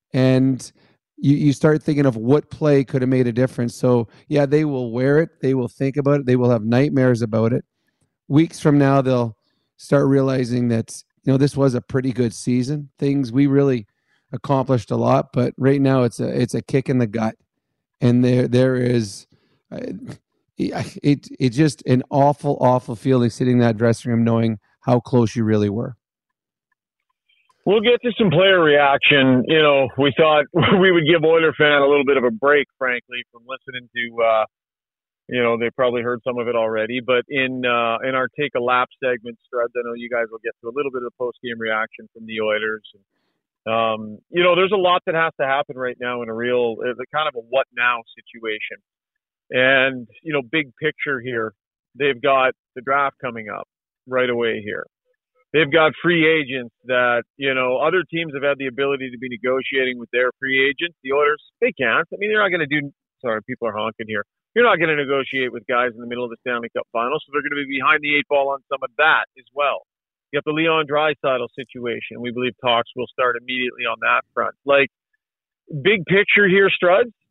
And you, you start thinking of what play could have made a difference. So, yeah, they will wear it. They will think about it. They will have nightmares about it. Weeks from now, they'll start realizing that, you know, this was a pretty good season. Things we really accomplished a lot. But right now, it's a it's a kick in the gut. And there there is... Uh, It it's just an awful, awful feeling sitting in that dressing room knowing how close you really were. We'll get to some player reaction. You know, we thought we would give Oiler fan a little bit of a break, frankly, from listening to, uh, you know, they probably heard some of it already. But in uh, in our Take a Lap segment, Struds, I know you guys will get to a little bit of the post-game reaction from the Oilers. And, um, you know, there's a lot that has to happen right now in a real, it's a kind of a what now situation. And, you know, big picture here, they've got the draft coming up right away here. They've got free agents that, you know, other teams have had the ability to be negotiating with their free agents. The Oilers, they can't. I mean, they're not going to do, sorry, people are honking here. You're not going to negotiate with guys in the middle of the Stanley Cup final, so they're going to be behind the eight ball on some of that as well. You have the Leon Draisaitl situation. We believe talks will start immediately on that front. Like, big picture here, Struds.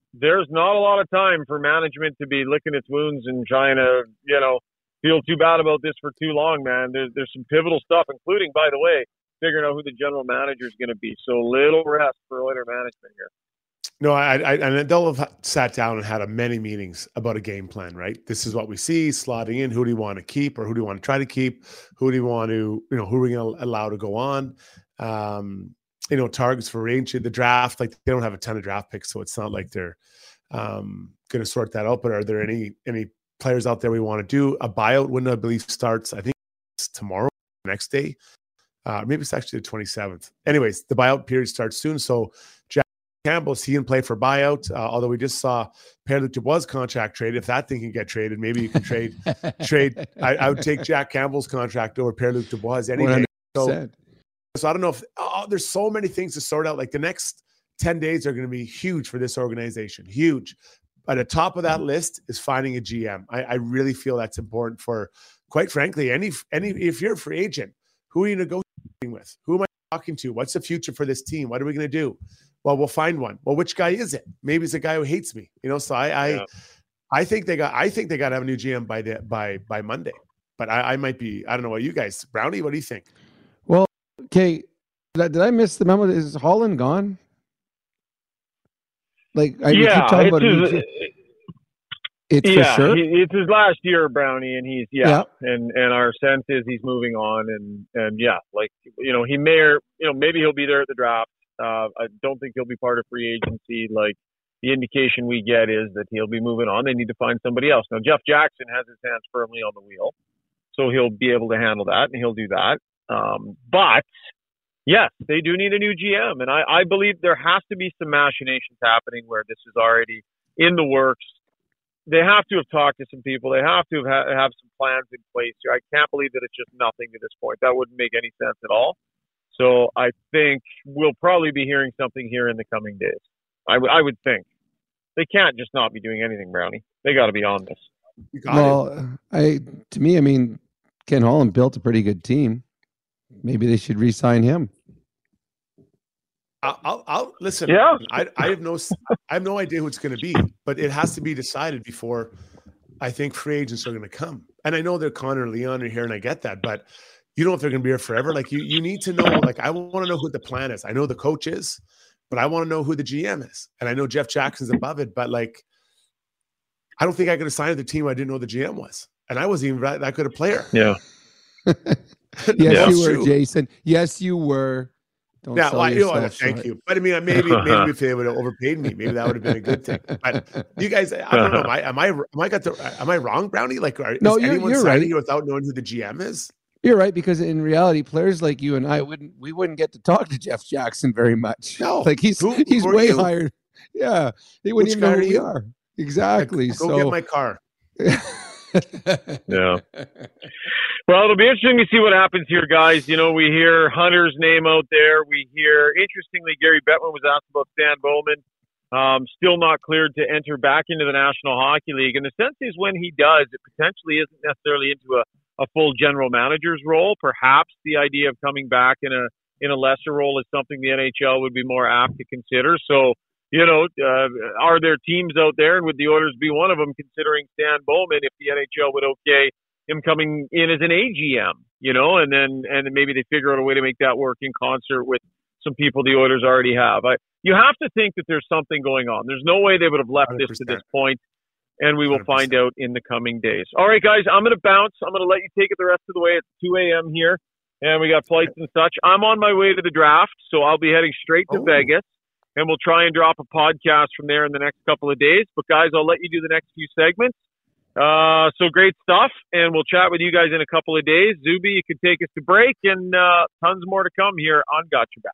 there's not a lot of time for management to be licking its wounds and trying to, you know, feel too bad about this for too long, man. There's there's some pivotal stuff, including, by the way, figuring out who the general manager is going to be. So little rest for Oiler management here. No, I, I, and they'll have sat down and had a many meetings about a game plan, right? This is what we see slotting in. Who do you want to keep, or who do you want to try to keep? Who do you want to, you know, who are we going to allow to go on? Um, you know, targets for range, the draft, like they don't have a ton of draft picks, so it's not like they're um, going to sort that out. But are there any any players out there we want to do? A buyout window, I believe, starts, I think it's tomorrow, next day. Uh, maybe it's actually the twenty-seventh. Anyways, the buyout period starts soon, so Jack Campbell, he can play for buyout. Uh, although we just saw Pierre-Luc Dubois' contract traded. If that thing can get traded, maybe you can trade. trade. I, I would take Jack Campbell's contract over Pierre-Luc Dubois any day. So, so I don't know if oh, there's so many things to sort out. Like the next ten days are going to be huge for this organization. Huge. At the top of that list is finding a G M. I, I really feel that's important for, quite frankly, any any if you're a free agent, who are you negotiating with? Who am I talking to? What's the future for this team? What are we going to do? Well, we'll find one. Well, which guy is it? Maybe it's a guy who hates me. You know, so I I, yeah. I think they got I think they got to have a new G M by the by by Monday. But I, I might be, I don't know what you guys, Brownie, what do you think? Well, okay, did I, did I miss the memo? Is Holland gone? Like, I yeah, keep talking about his, it. It's yeah, for sure. He, it's his last year, Brownie, and he's yeah, yeah, and and our sense is he's moving on, and and yeah, like you know, he may or you know maybe he'll be there at the draft. Uh, I don't think he'll be part of free agency. Like the indication we get is that he'll be moving on. They need to find somebody else. Now Jeff Jackson has his hands firmly on the wheel, so he'll be able to handle that, and he'll do that. Um, but yes, they do need a new G M, and I, I believe there has to be some machinations happening where this is already in the works. They have to have talked to some people. They have to have, ha- have some plans in place here. I can't believe that it's just nothing to this point. That wouldn't make any sense at all. So I think we'll probably be hearing something here in the coming days. I, w- I would think. They can't just not be doing anything, Brownie. They got to be on this. Well, it. I to me, I mean, Ken Holland built a pretty good team. Maybe they should re-sign him. I'll, I'll, I'll listen. Yeah. I, I have no, I have no idea who it's going to be, but it has to be decided before I think free agents are going to come. And I know they're Connor and Leon are here, and I get that, but you don't know if they're going to be here forever. Like you, you need to know. Like I want to know who the plan is. I know the coach is, but I want to know who the G M is. And I know Jeff Jackson's above it, but like, I don't think I could have signed the team I didn't know the G M was, and I wasn't even that, that good a player. Yeah. yes, yeah, you were, true. Jason. Yes, you were. Don't yeah, sell well, you know, yourself thank short. you. But I mean, maybe maybe if they would have overpaid me, maybe that would have been a good thing. But you guys, I don't know. Am I am I am I got the am I wrong, Brownie? Like, are, No, is you're- anyone you're signing right. here without knowing who the G M is? You're right, because in reality, players like you and I wouldn't we wouldn't get to talk to Jeff Jackson very much. No. Like he's Who- he's who are way you? higher. Yeah. He wouldn't Which even know guy who are we you? are. Exactly. Like, go so get my car. Yeah. Well, it'll be interesting to see what happens here, guys. You know, we hear Hunter's name out there. We hear, interestingly, Gary Bettman was asked about Stan Bowman. Um, still not cleared to enter back into the National Hockey League. And the sense is when he does, it potentially isn't necessarily into a, a full general manager's role. Perhaps the idea of coming back in a in a lesser role is something the N H L would be more apt to consider. So, you know, uh, are there teams out there, and would the Oilers be one of them, considering Stan Bowman if the N H L would okay him coming in as an A G M, you know, and then and then maybe they figure out a way to make that work in concert with some people the Oilers already have. I, you have to think that there's something going on. There's no way they would have left one hundred this percent. to this point, and we will one hundred percent. find out in the coming days. All right, guys, I'm going to bounce. I'm going to let you take it the rest of the way. It's two a.m. here, and we got flights and such. I'm on my way to the draft, so I'll be heading straight to Oh. Vegas, and we'll try and drop a podcast from there in the next couple of days. But, guys, I'll let you do the next few segments. Uh, so great stuff, and we'll chat with you guys in a couple of days. Zuby, you can take us to break, and uh, tons more to come here on Got Your Back.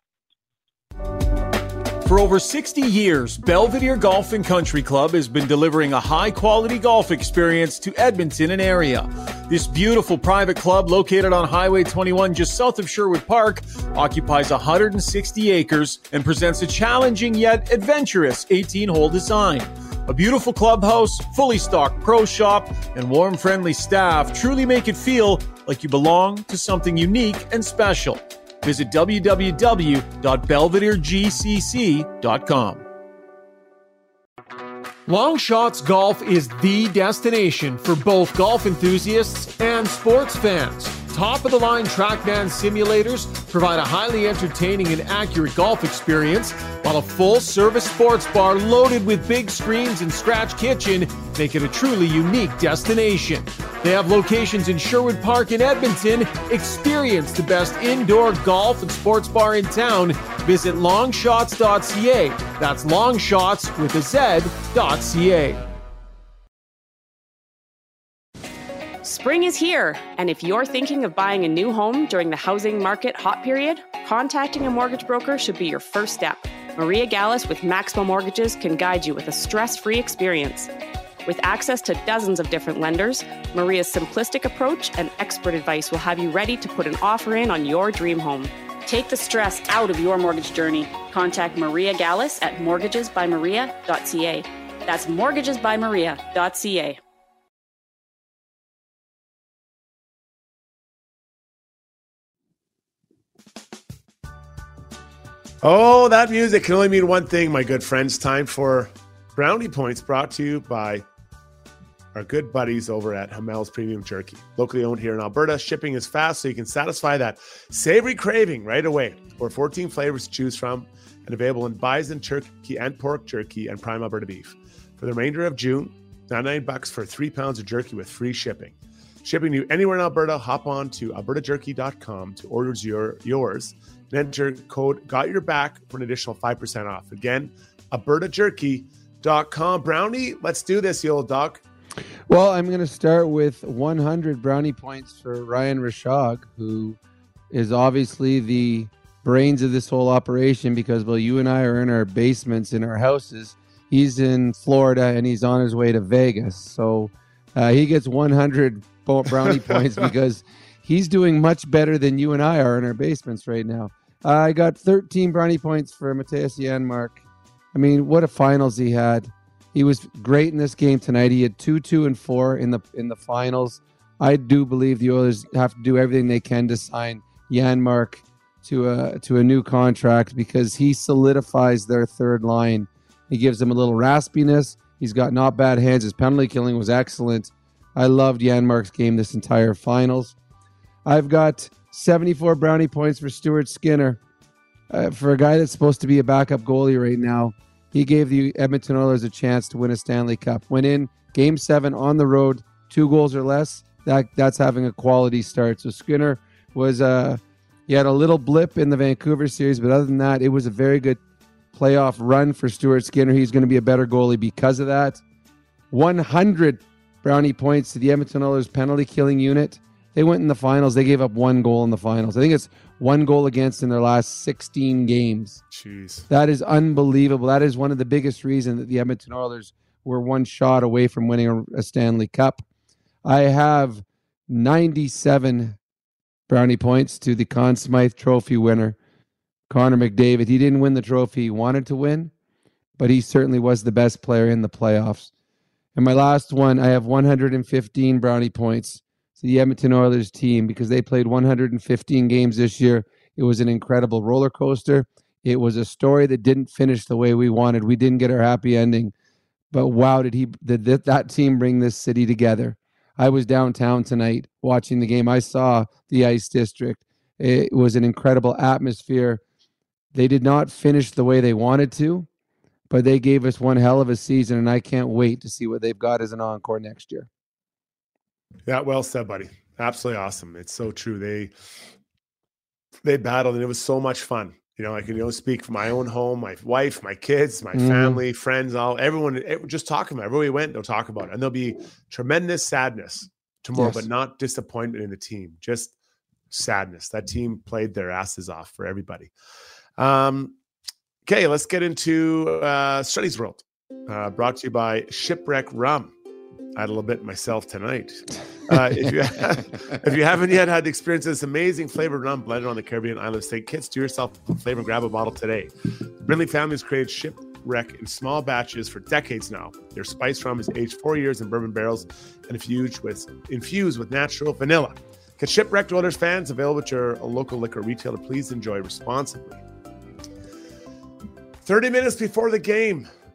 For over sixty years, Belvedere Golf and Country Club has been delivering a high-quality golf experience to Edmonton and area. This beautiful private club, located on Highway twenty-one just south of Sherwood Park, occupies one hundred sixty acres and presents a challenging yet adventurous eighteen-hole design. A beautiful clubhouse, fully stocked pro shop, and warm, friendly staff truly make it feel like you belong to something unique and special. Visit w w w dot belvedere g c c dot com. Longshots Golf is the destination for both golf enthusiasts and sports fans. Top-of-the-line TrackMan simulators provide a highly entertaining and accurate golf experience, while a full-service sports bar loaded with big screens and scratch kitchen make it a truly unique destination. They have locations in Sherwood Park and Edmonton. Experience the best indoor golf and sports bar in town. Visit longshots dot c a. That's longshots with a Z dot c a. Spring is here, and if you're thinking of buying a new home during the housing market hot period, contacting a mortgage broker should be your first step. Maria Gallus with Maximo Mortgages can guide you with a stress-free experience. With access to dozens of different lenders, Maria's simplistic approach and expert advice will have you ready to put an offer in on your dream home. Take the stress out of your mortgage journey. Contact Maria Gallus at mortgages by maria dot c a. That's mortgages by maria dot c a. Oh, that music can only mean one thing, my good friends. Time for Brownie Points, brought to you by our good buddies over at Hamel's Premium Jerky. Locally owned here in Alberta, shipping is fast, so you can satisfy that savory craving right away. Or fourteen flavors to choose from, and available in bison, turkey, and pork jerky, and prime Alberta beef. For the remainder of June, ninety-nine bucks for three pounds of jerky with free shipping. Shipping you anywhere in Alberta. Hop on to alberta jerky dot com to order your, yours. And enter code Got Your Back for an additional five percent off. Again, alberta jerky dot com. Brownie, let's do this, you old dog. Well, I'm going to start with one hundred brownie points for Ryan Rishaug, who is obviously the brains of this whole operation, because while you and I are in our basements in our houses, he's in Florida and he's on his way to Vegas. So uh, he gets one hundred brownie points because he's doing much better than you and I are in our basements right now. Uh, I got thirteen brownie points for Matthias Janmark. I mean, what a finals he had. He was great in this game tonight. He had two, two, and four in the in the finals. I do believe the Oilers have to do everything they can to sign Janmark to a to a new contract, because he solidifies their third line. He gives them a little raspiness. He's got not bad hands. His penalty killing was excellent. I loved Janmark's game this entire finals. I've got seventy-four brownie points for Stuart Skinner. Uh, for a guy that's supposed to be a backup goalie right now, he gave the Edmonton Oilers a chance to win a Stanley Cup. Went in game seven on the road, two goals or less. That That's having a quality start. So Skinner was, uh, he had a little blip in the Vancouver series, but other than that, it was a very good playoff run for Stuart Skinner. He's going to be a better goalie because of that. one hundred brownie points to the Edmonton Oilers penalty killing unit. They went in the finals. They gave up one goal in the finals. I think it's one goal against in their last sixteen games. Jeez. That is unbelievable. That is one of the biggest reasons that the Edmonton Oilers were one shot away from winning a, a Stanley Cup. I have ninety-seven brownie points to the Conn Smythe Trophy winner, Connor McDavid. He didn't win the trophy he wanted to win, but he certainly was the best player in the playoffs. And my last one, I have one hundred fifteen brownie points to the Edmonton Oilers team, because they played one hundred fifteen games this year. It was an incredible roller coaster. It was a story that didn't finish the way we wanted. We didn't get our happy ending, but wow, did he did that, that team bring this city together. I was downtown tonight watching the game. I saw the Ice District. It was an incredible atmosphere. They did not finish the way they wanted to, but they gave us one hell of a season, and I can't wait to see what they've got as an encore next year. Yeah, well said, buddy. Absolutely awesome. It's so true. They they battled, and it was so much fun. You know, I can you know speak for my own home, my wife, my kids, my mm. family, friends, all everyone. It, just talking about it. Everywhere we went, they'll talk about it, and there'll be tremendous sadness tomorrow, yes. but not disappointment in the team. Just sadness. That team played their asses off for everybody. Um, okay, let's get into uh, Study's World. Uh, brought to you by Shipwreck Rum. I had a little bit myself tonight. Uh, if you if you haven't yet had the experience of this amazing flavored rum blended on the Caribbean island of Saint Kitts, do yourself a flavor and grab a bottle today. The Brindley family has created Shipwreck in small batches for decades now. Their spice rum is aged four years in bourbon barrels and infused with infused with natural vanilla. Get Shipwrecked, Oilers fans, available at your local liquor retailer. Please enjoy responsibly. thirty minutes before the game,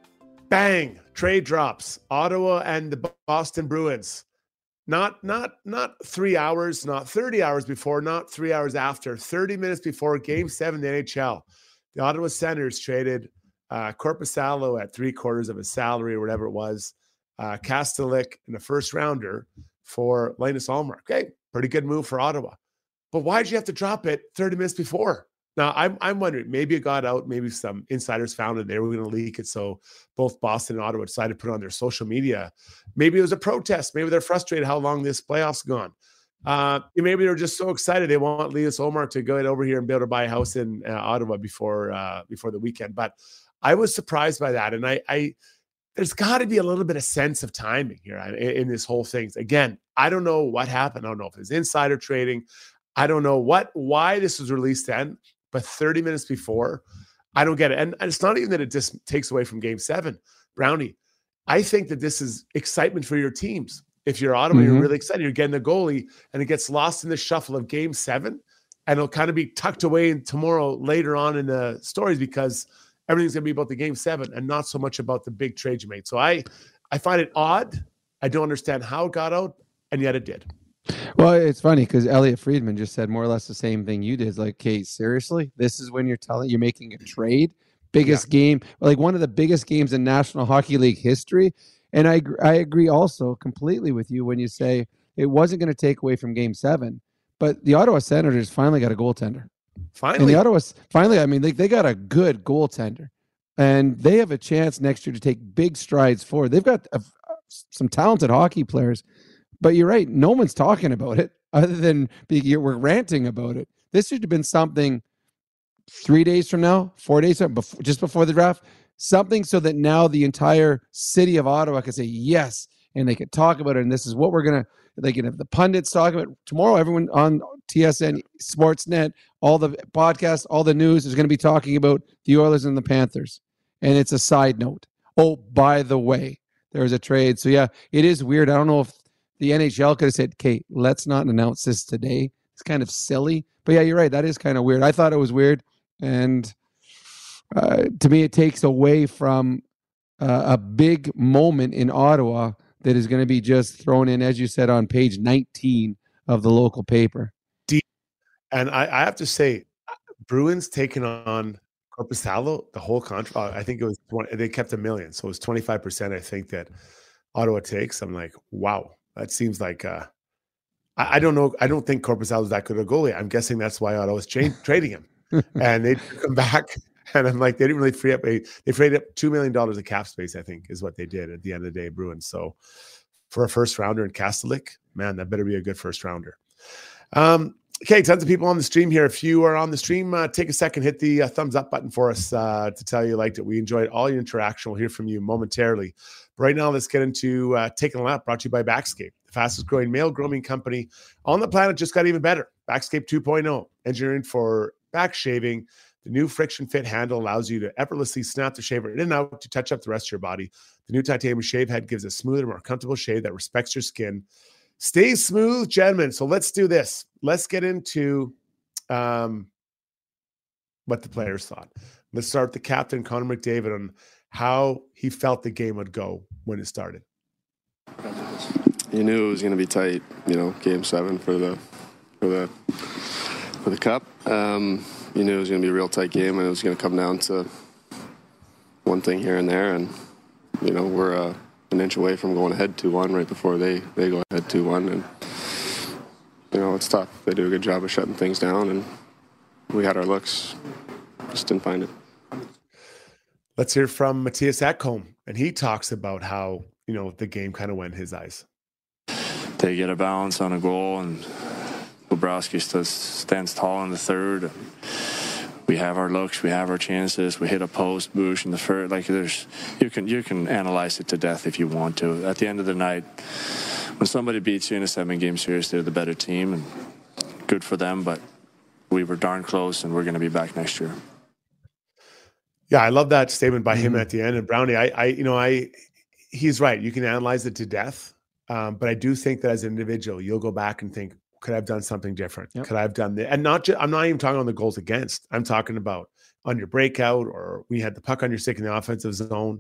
Bang, trade drops. Ottawa and the Boston Bruins. Not not not three hours, not thirty hours before, not three hours after, thirty minutes before game seven of the N H L. The Ottawa Senators traded uh, Korpisalo at three quarters of his salary or whatever it was. Uh, Kastelik in the first rounder for Linus Ullmark. Okay, pretty good move for Ottawa. But why did you have to drop it thirty minutes before? Now, I'm I'm wondering, maybe it got out, maybe some insiders found it, they were going to leak it, so both Boston and Ottawa decided to put it on their social media. Maybe it was a protest. Maybe they're frustrated how long this playoff's gone. Uh, maybe they're just so excited they want Linus Ullmark to go over here and be able to buy a house in uh, Ottawa before uh, before the weekend. But I was surprised by that, and I, I there's got to be a little bit of sense of timing here in, in this whole thing. Again, I don't know what happened. I don't know if it's insider trading. I don't know what why this was released then. But thirty minutes before, I don't get it. And, and it's not even that it just takes away from game seven. Brownie, I think that this is excitement for your teams. If you're Ottawa, mm-hmm. you're really excited. You're getting a goalie, and it gets lost in the shuffle of game seven, and it'll kind of be tucked away in tomorrow later on in the stories because everything's going to be about the game seven and not so much about the big trade you made. So I, I find it odd. I don't understand how it got out, and yet it did. Well, it's funny because Elliot Friedman just said more or less the same thing you did. It's like, Kate, seriously? This is when you're telling you're making a trade? Biggest yeah. game, like one of the biggest games in National Hockey League history. And I I agree also completely with you when you say it wasn't going to take away from game seven, but the Ottawa Senators finally got a goaltender. Finally. And the Ottawa, finally, I mean, they, they got a good goaltender. And they have a chance next year to take big strides forward. They've got a, some talented hockey players. But you're right. No one's talking about it other than being, we're ranting about it. This should have been something three days from now, four days from before, just before the draft, something so that now the entire city of Ottawa can say yes, and they could talk about it. And this is what we're going to, they can have the pundits talk about it. Tomorrow, everyone on T S N, Sportsnet, all the podcasts, all the news is going to be talking about the Oilers and the Panthers. And it's a side note. Oh, by the way, there was a trade. So yeah, it is weird. I don't know if the N H L could have said, Kate, let's not announce this today. It's kind of silly. But yeah, you're right. That is kind of weird. I thought it was weird. And uh, to me, it takes away from uh, a big moment in Ottawa that is going to be just thrown in, as you said, on page nineteen of the local paper. And I, I have to say, Bruins taking on Korpisalo, the whole contract, I think it was, twenty, they kept a million. So it was twenty-five percent, I think, that Ottawa takes. I'm like, wow. That seems like uh, I, I don't know. I don't think Korpisalo is that good a goalie. I'm guessing that's why Ottawa was tra- trading him, and they come back. And I'm like, they didn't really free up. A, they freed up two million dollars of cap space. I think is what they did at the end of the day, Bruins. So for a first rounder in Kastelik, man, that better be a good first rounder. Um, okay, tons of people on the stream here. If you are on the stream, uh, take a second, hit the uh, thumbs up button for us uh, to tell you you liked it. We enjoyed all your interaction. We'll hear from you momentarily. Right now, let's get into uh, Taking a Lap, brought to you by Backscape, the fastest growing male grooming company on the planet. Just got even better. Backscape two point oh, engineering for back shaving. The new friction fit handle allows you to effortlessly snap the shaver in and out to touch up the rest of your body. The new titanium shave head gives a smoother, more comfortable shave that respects your skin. Stay smooth, gentlemen. So let's do this. Let's get into um, what the players thought. Let's start with the captain, Connor McDavid, on how he felt the game would go when it started. You knew it was going to be tight, you know, game seven for the for the for the cup. Um, you knew it was going to be a real tight game, and it was going to come down to one thing here and there. And you know, we're uh, an inch away from going ahead two one right before they they go ahead two one, and you know, it's tough. They do a good job of shutting things down, and we had our looks, just didn't find it. Let's hear from Matthias Ekholm, and he talks about how, you know, the game kind of went in his eyes. They get a balance on a goal, and Bobrovsky stands, stands tall in the third. And we have our looks, we have our chances. We hit a post, boosh in the first. Like there's, you can you can analyze it to death if you want to. At the end of the night, when somebody beats you in a seven-game series, they're the better team, and good for them. But we were darn close, and we're going to be back next year. Yeah, I love that statement by him mm-hmm. at the end. And Brownie, I, I, you know, I, he's right. You can analyze it to death, um, but I do think that as an individual, you'll go back and think, could I have done something different? Yep. Could I have done that? And not just, I'm not even talking on the goals against. I'm talking about on your breakout, or when you had the puck on your stick in the offensive zone.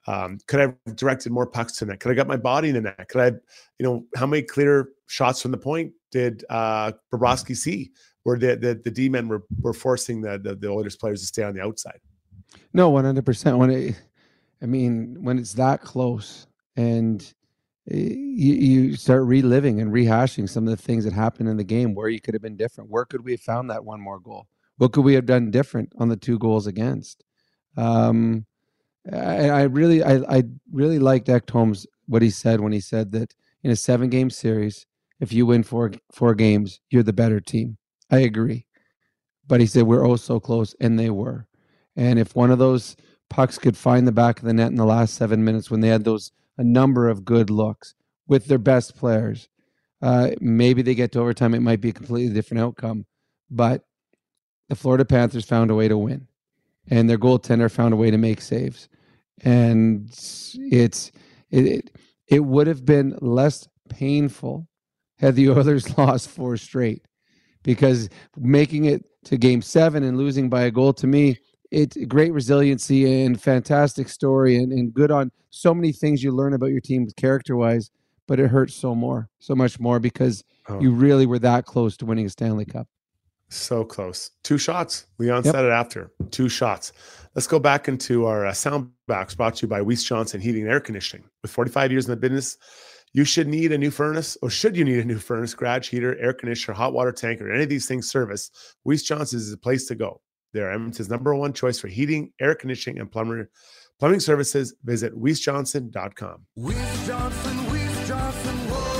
Um, could I have directed more pucks to the net? Could I got my body in the net? Could I, you know, how many clear shots from the point did uh, Bobrovsky see where the, the, the D-men were, were forcing the, the, the Oilers players to stay on the outside? No, one hundred percent. When it, I mean, when it's that close and you, you start reliving and rehashing some of the things that happened in the game where you could have been different. Where could we have found that one more goal? What could we have done different on the two goals against? Um, I, I really, I, I really liked Ekholm's what he said when he said that in a seven-game series, if you win four four games, you're the better team. I agree, but he said we're oh so close, and they were. And if one of those pucks could find the back of the net in the last seven minutes when they had those a number of good looks with their best players, uh, maybe they get to overtime. It might be a completely different outcome, but the Florida Panthers found a way to win, and their goaltender found a way to make saves. And it's it it, it would have been less painful had the Oilers lost four straight, because making it to game seven and losing by a goal, to me, it's great resiliency and fantastic story and, and good on so many things you learn about your team character-wise, but it hurts so more, so much more because oh. you really were that close to winning a Stanley Cup. So close. Two shots. Leon Yep. said it after. Two shots. Let's go back into our uh, sound box brought to you by Weiss Johnson Heating and Air Conditioning. With forty-five years in the business, you should need a new furnace, or should you need a new furnace, garage heater, air conditioner, hot water tank, or any of these things service, Weiss Johnson is the place to go. They're Edmonton's number one choice for heating, air conditioning, and plumber, plumbing services. Visit weiss johnson dot com. Weiss Johnson, Weiss Johnson,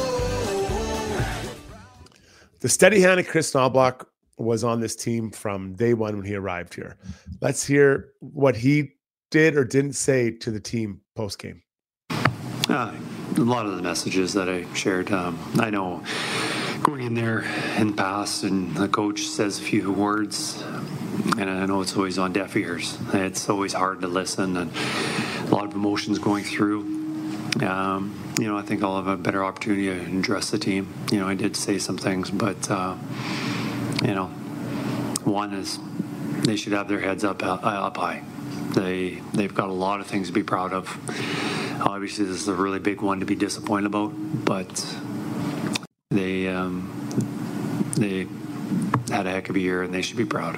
whoa. The steady hand of Chris Knoblauch was on this team from day one when he arrived here. Let's hear what he did or didn't say to the team post-game. Uh, a lot of the messages that I shared, um, I know going in there in the past and the coach says a few words, and I know it's always on deaf ears. It's always hard to listen, and a lot of emotions going through. Um, you know, I think I'll have a better opportunity to address the team. You know, I did say some things, but, uh, you know, one is they should have their heads up, uh, up high. They, they've got a lot of things to be proud of. Obviously, this is a really big one to be disappointed about, but they um, they had a heck of a year, and they should be proud.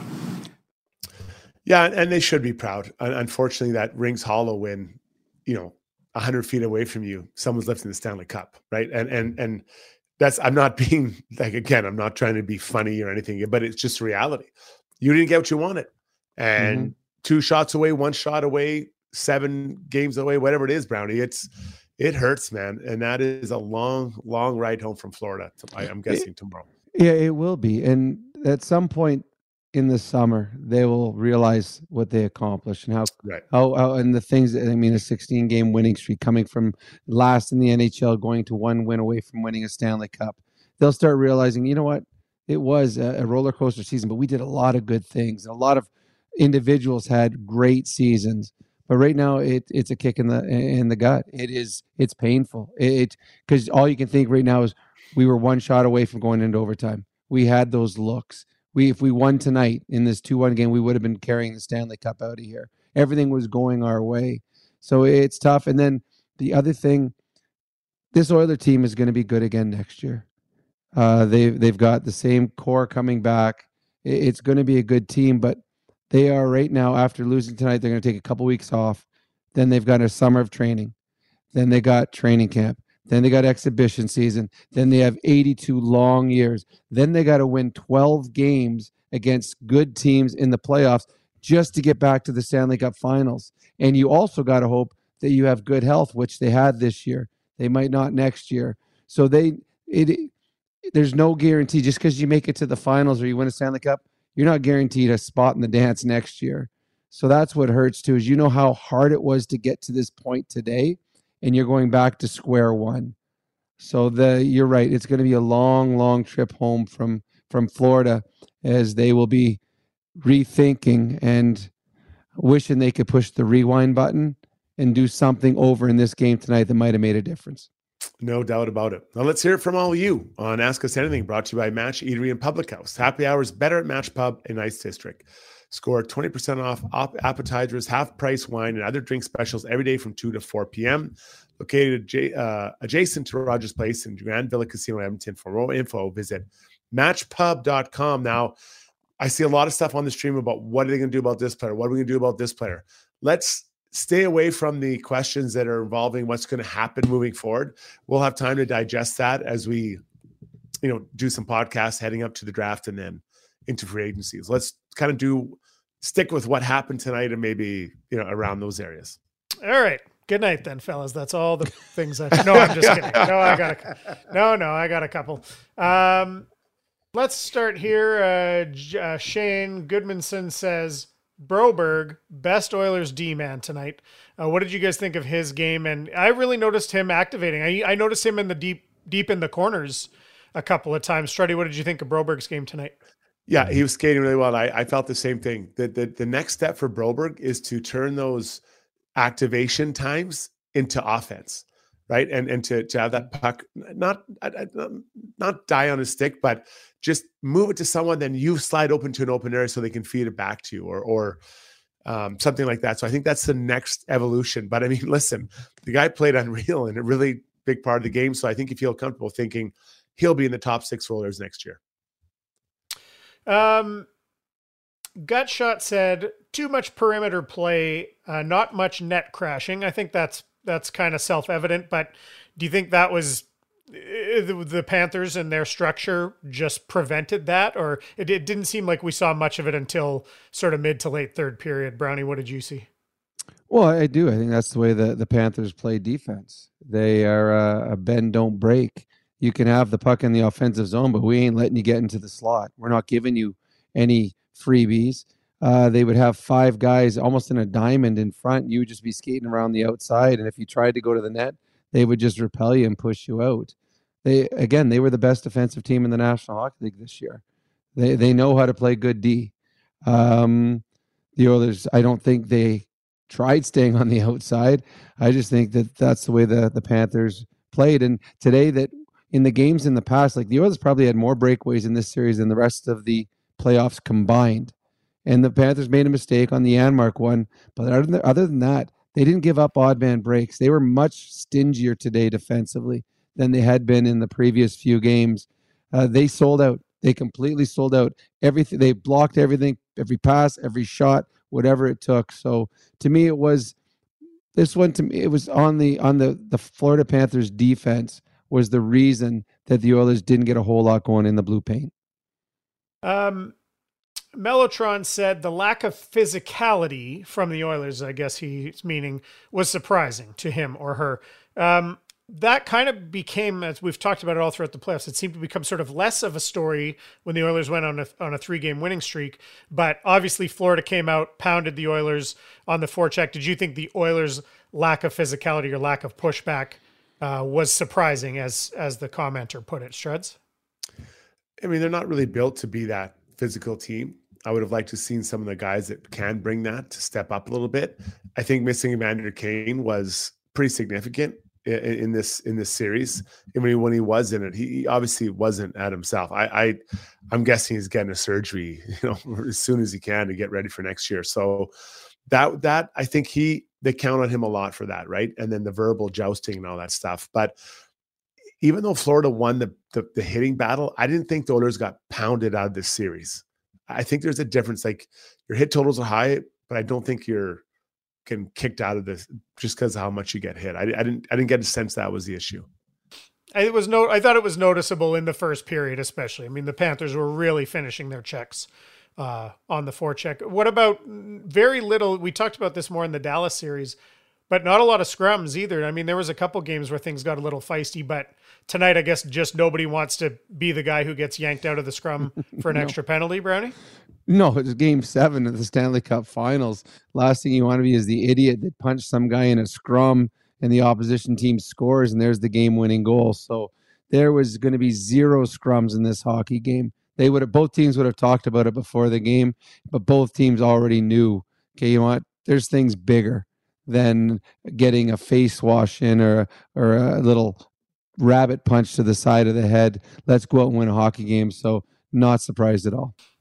Yeah, and they should be proud. Unfortunately, that rings hollow when, you know, one hundred feet away from you, someone's lifting the Stanley Cup, right? And and and that's, I'm not being, like, again, I'm not trying to be funny or anything, but it's just reality. You didn't get what you wanted. And mm-hmm. two shots away, one shot away, seven games away, whatever it is, Brownie, it's, it hurts, man. And that is a long, long ride home from Florida, I, I'm guessing it, tomorrow. Yeah, it will be. And at some point in the summer, they will realize what they accomplished and how, right. how, how, and the things that, I mean, a sixteen game winning streak coming from last in the N H L, going to one win away from winning a Stanley Cup. They'll start realizing, you know what? It was a, a roller coaster season, but we did a lot of good things. A lot of individuals had great seasons. But right now, it it's a kick in the in the gut. It is it's painful. It because all you can think right now is we were one shot away from going into overtime. We had those looks. We if we won tonight in this two one game, we would have been carrying the Stanley Cup out of here. Everything was going our way, so it's tough. And then the other thing, this Oiler team is going to be good again next year. Uh, they they've got the same core coming back. It's going to be a good team, but they are right now, after losing tonight, they're going to take a couple weeks off. Then they've got a summer of training. Then they got training camp. Then they got exhibition season. Then they have eighty-two long years. Then they got to win twelve games against good teams in the playoffs just to get back to the Stanley Cup Finals. And you also got to hope that you have good health, which they had this year. They might not next year. So they it there's no guarantee just because you make it to the finals or you win a Stanley Cup. You're not guaranteed a spot in the dance next year. So that's what hurts too, is you know how hard it was to get to this point today, and you're going back to square one. So the you're right. It's going to be a long, long trip home from, from Florida, as they will be rethinking and wishing they could push the rewind button and do something over in this game tonight that might have made a difference. No doubt about it. Now let's hear it from all of you on Ask Us Anything, brought to you by Match Eatery and Public House. Happy hours better at Match Pub in Ice District. Score twenty percent off op- appetizers, half-price wine, and other drink specials every day from two to four p.m. Located adja- uh, adjacent to Rogers Place in Grand Villa Casino, Edmonton. For more info, visit match pub dot com. Now, I see a lot of stuff on the stream about what are they going to do about this player? What are we going to do about this player? Let's stay away from the questions that are involving what's going to happen moving forward. We'll have time to digest that as we, you know, do some podcasts heading up to the draft and then into free agencies. Let's kind of do stick with what happened tonight and maybe, you know, around those areas. All right. Good night then, fellas. That's all the things I No, I'm just kidding. No, I got a No, no, I got a couple. Um let's start here. Uh, uh Shane Goodmanson says Broberg, best Oilers D-man tonight. Uh, what did you guys think of his game? And I really noticed him activating. I I noticed him in the deep deep in the corners a couple of times. Struddy, what did you think of Broberg's game tonight? Yeah, he was skating really well. I, I felt the same thing. The, the, the next step for Broberg is to turn those activation times into offense, right? And and to, to have that puck not, not die on his stick, but just move it to someone, then you slide open to an open area so they can feed it back to you or, or um, something like that. So I think that's the next evolution. But I mean, listen, the guy played unreal and a really big part of the game. So I think you feel comfortable thinking he'll be in the top six rollers next year. Um, Gutshot said too much perimeter play, uh, not much net crashing. I think that's that's kind of self-evident, but do you think that was uh, the, the Panthers and their structure just prevented that, or it, it didn't seem like we saw much of it until sort of mid to late third period? Brownie, what did you see? Well, I do. I think that's the way the, the Panthers play defense. They are uh, a bend, don't break. You can have the puck in the offensive zone, but we ain't letting you get into the slot. We're not giving you any freebies. Uh, they would have five guys almost in a diamond in front. You would just be skating around the outside. And if you tried to go to the net, they would just repel you and push you out. They, again, they were the best defensive team in the National Hockey League this year. They, they know how to play good D. Um, the Oilers, I don't think they tried staying on the outside. I just think that that's the way the, the Panthers played. And today that, in the games in the past, like the Oilers probably had more breakaways in this series than the rest of the playoffs combined. And the Panthers made a mistake on the Janmark one. But other than, other than that, they didn't give up odd man breaks. They were much stingier today defensively than they had been in the previous few games. Uh, they sold out. They completely sold out. Everything. They blocked everything, every pass, every shot, whatever it took. So to me, it was this one. To me, it was on the on the the Florida Panthers defense was the reason that the Oilers didn't get a whole lot going in the blue paint. Um, Mellotron said the lack of physicality from the Oilers, I guess he's meaning, was surprising to him or her. Um, that kind of became, as we've talked about it all throughout the playoffs, it seemed to become sort of less of a story when the Oilers went on a, on a three-game winning streak. But obviously Florida came out, pounded the Oilers on the forecheck. Did you think the Oilers' lack of physicality or lack of pushback Uh, was surprising, as as the commenter put it, Struds? I mean, they're not really built to be that physical team. I would have liked to have seen some of the guys that can bring that to step up a little bit. I think missing Evander Kane was pretty significant in, in this in this series. I mean, when he was in it, he, he obviously wasn't at himself. I, I I'm guessing he's getting a surgery, you know, as soon as he can to get ready for next year. So that that I think he. They count on him a lot for that, right? And then the verbal jousting and all that stuff. But even though Florida won the, the, the hitting battle, I didn't think the Oilers got pounded out of this series. I think there's a difference. Like your hit totals are high, but I don't think you're getting kicked out of this just because of how much you get hit. I, I didn't I didn't get a sense that was the issue. It was no. I thought it was noticeable in the first period, especially. I mean, the Panthers were really finishing their checks uh, on the forecheck. What about very little? We talked about this more in the Dallas series, but not a lot of scrums either. I mean, there was a couple games where things got a little feisty, but tonight, I guess just nobody wants to be the guy who gets yanked out of the scrum for an no. extra penalty, Brownie? No, it's game seven of the Stanley Cup Finals. Last thing you want to be is the idiot that punched some guy in a scrum and the opposition team scores, and there's the game-winning goal. So there was going to be zero scrums in this hockey game. They would have, both teams would have talked about it before the game, but both teams already knew, okay, you know what? There's things bigger than getting a face wash in or or a little rabbit punch to the side of the head. Let's go out and win a hockey game. So not surprised at all.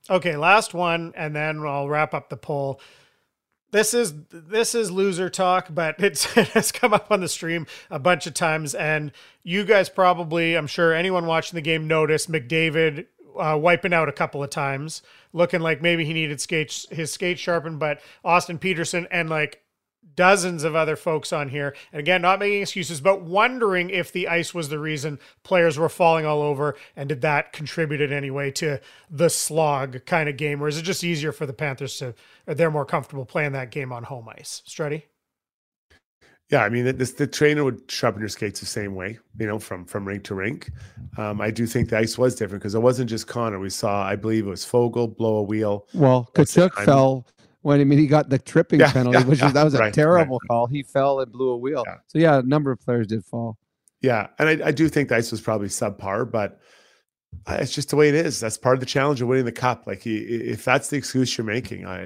Okay, last one, and then I'll wrap up the poll. This is this is loser talk, but it's, it has come up on the stream a bunch of times, and you guys probably, I'm sure anyone watching the game noticed McDavid uh, wiping out a couple of times, looking like maybe he needed skates, his skate sharpened, but Austin Peterson and like dozens of other folks on here, and again, not making excuses, but wondering if the ice was the reason players were falling all over, and did that contribute in any way to the slog kind of game, or is it just easier for the Panthers to, or they're more comfortable playing that game on home ice? Struddy? Yeah, I mean, this, the trainer would sharpen your skates the same way, you know, from from rink to rink. Um, I do think the ice was different because it wasn't just Connor. We saw, I believe it was Fogel blow a wheel. Well, Tkachuk fell when, I mean, he got the tripping Yeah, penalty, yeah, which yeah, was, that was a right, terrible right. call. He fell and blew a wheel. Yeah. So yeah, a number of players did fall. Yeah, and I, I do think the ice was probably subpar, but uh, it's just the way it is. That's part of the challenge of winning the cup. Like, i- i- if that's the excuse you're making, I,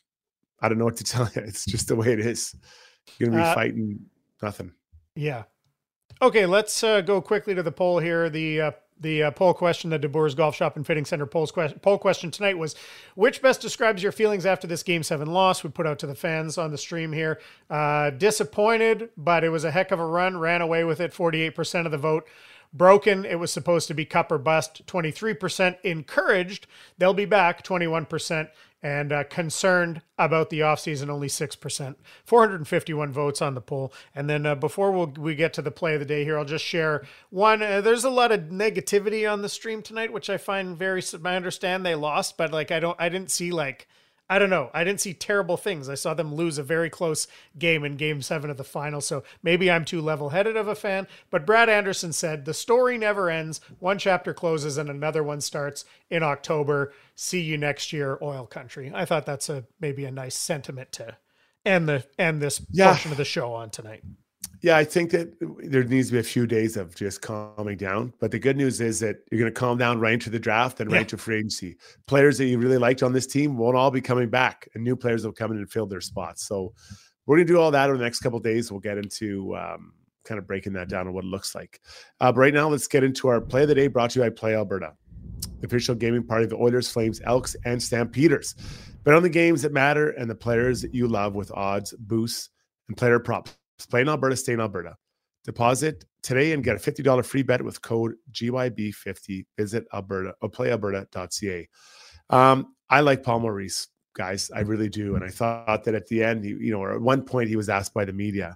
I don't know what to tell you. It's just the way it is. You're gonna be Uh, fighting nothing. Yeah. Okay, let's uh, go quickly to the poll here. The uh, the uh, poll question, the DeBoer's Golf Shop and Fitting Center polls question, poll question tonight was, which best describes your feelings after this Game seven loss? We put out to the fans on the stream here. Uh, disappointed, but it was a heck of a run. Ran away with it, forty-eight percent of the vote. Broken, it was supposed to be cup or bust, twenty-three percent. Encouraged, they'll be back, twenty-one percent. And uh, concerned about the offseason, only six percent. four hundred fifty-one votes on the poll. And then uh, before we'll, we get to the play of the day here, I'll just share one. Uh, there's a lot of negativity on the stream tonight, which I find very, I understand they lost, but like, I don't, I didn't see like, I don't know. I didn't see terrible things. I saw them lose a very close game in game seven of the final. So maybe I'm too level-headed of a fan, but Brad Anderson said, the story never ends. One chapter closes and another one starts in October. See you next year, oil country. I thought that's a, maybe a nice sentiment to end the, end this Yeah. portion of the show on tonight. Yeah, I think that there needs to be a few days of just calming down. But the good news is that you're going to calm down right into the draft and right Yeah. into free agency. Players that you really liked on this team won't all be coming back, and new players will come in and fill their spots. So we're going to do all that over the next couple of days. We'll get into um, kind of breaking that down and what it looks like. Uh, but right now, let's get into our play of the day, brought to you by Play Alberta, the official gaming party of the Oilers, Flames, Elks, and Stampeders. Bet on the games that matter and the players that you love with odds, boosts, and player props. Play in Alberta, stay in Alberta. Deposit today and get a fifty dollars free bet with code G Y B fifty. Visit Alberta or play alberta dot c a. Um, I like Paul Maurice, guys. I really do. And I thought that at the end, he, you know, or at one point he was asked by the media,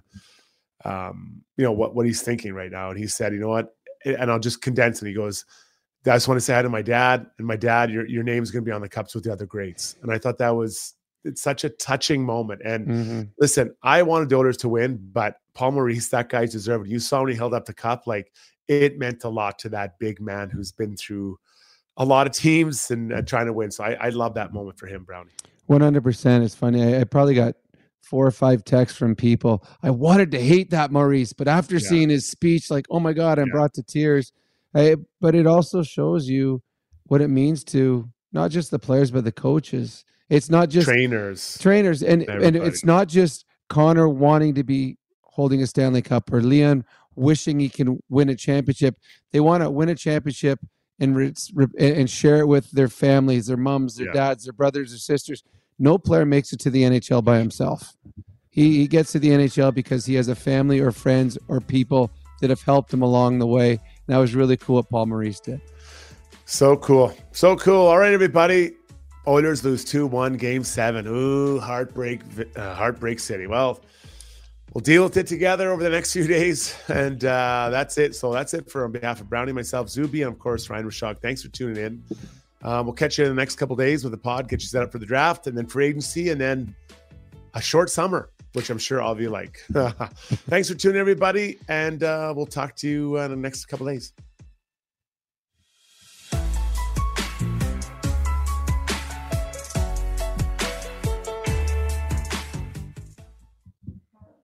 um, you know, what, what he's thinking right now. And he said, you know what? And I'll just condense it. He goes, I just want to say hi to my dad. And my dad, your, your name's going to be on the cups with the other greats. And I thought that was, it's such a touching moment. And Mm-hmm. listen, I wanted the Oilers to win, but Paul Maurice, that guy's deserved it. You saw when he held up the cup, like it meant a lot to that big man who's been through a lot of teams and uh, trying to win. So I, I love that moment for him, Brownie. one hundred percent. It's funny. I, I probably got four or five texts from people. I wanted to hate that Maurice, but after Yeah. seeing his speech, like, oh my God, I'm Yeah. brought to tears. I, but it also shows you what it means to not just the players, but the coaches. It's not just Trainers. trainers. And, and Everybody. it's not just Connor wanting to be holding a Stanley Cup or Leon wishing he can win a championship. They want to win a championship and re- and share it with their families, their moms, their Yeah. dads, their brothers or sisters. No player makes it to the N H L by himself. He, he gets to the N H L because he has a family or friends or people that have helped him along the way. And that was really cool what Paul Maurice did. So cool. So cool. All right, everybody. Oilers lose two one, game seven. Ooh, heartbreak, uh, heartbreak city. Well, we'll deal with it together over the next few days. And uh, that's it. So that's it for on behalf of Brownie, myself, Zuby, and of course, Ryan Rashog. Thanks for tuning in. Um, we'll catch you in the next couple of days with the pod, get you set up for the draft and then free agency and then a short summer, which I'm sure all of you like. Thanks for tuning in, everybody. And uh, we'll talk to you uh, in the next couple of days.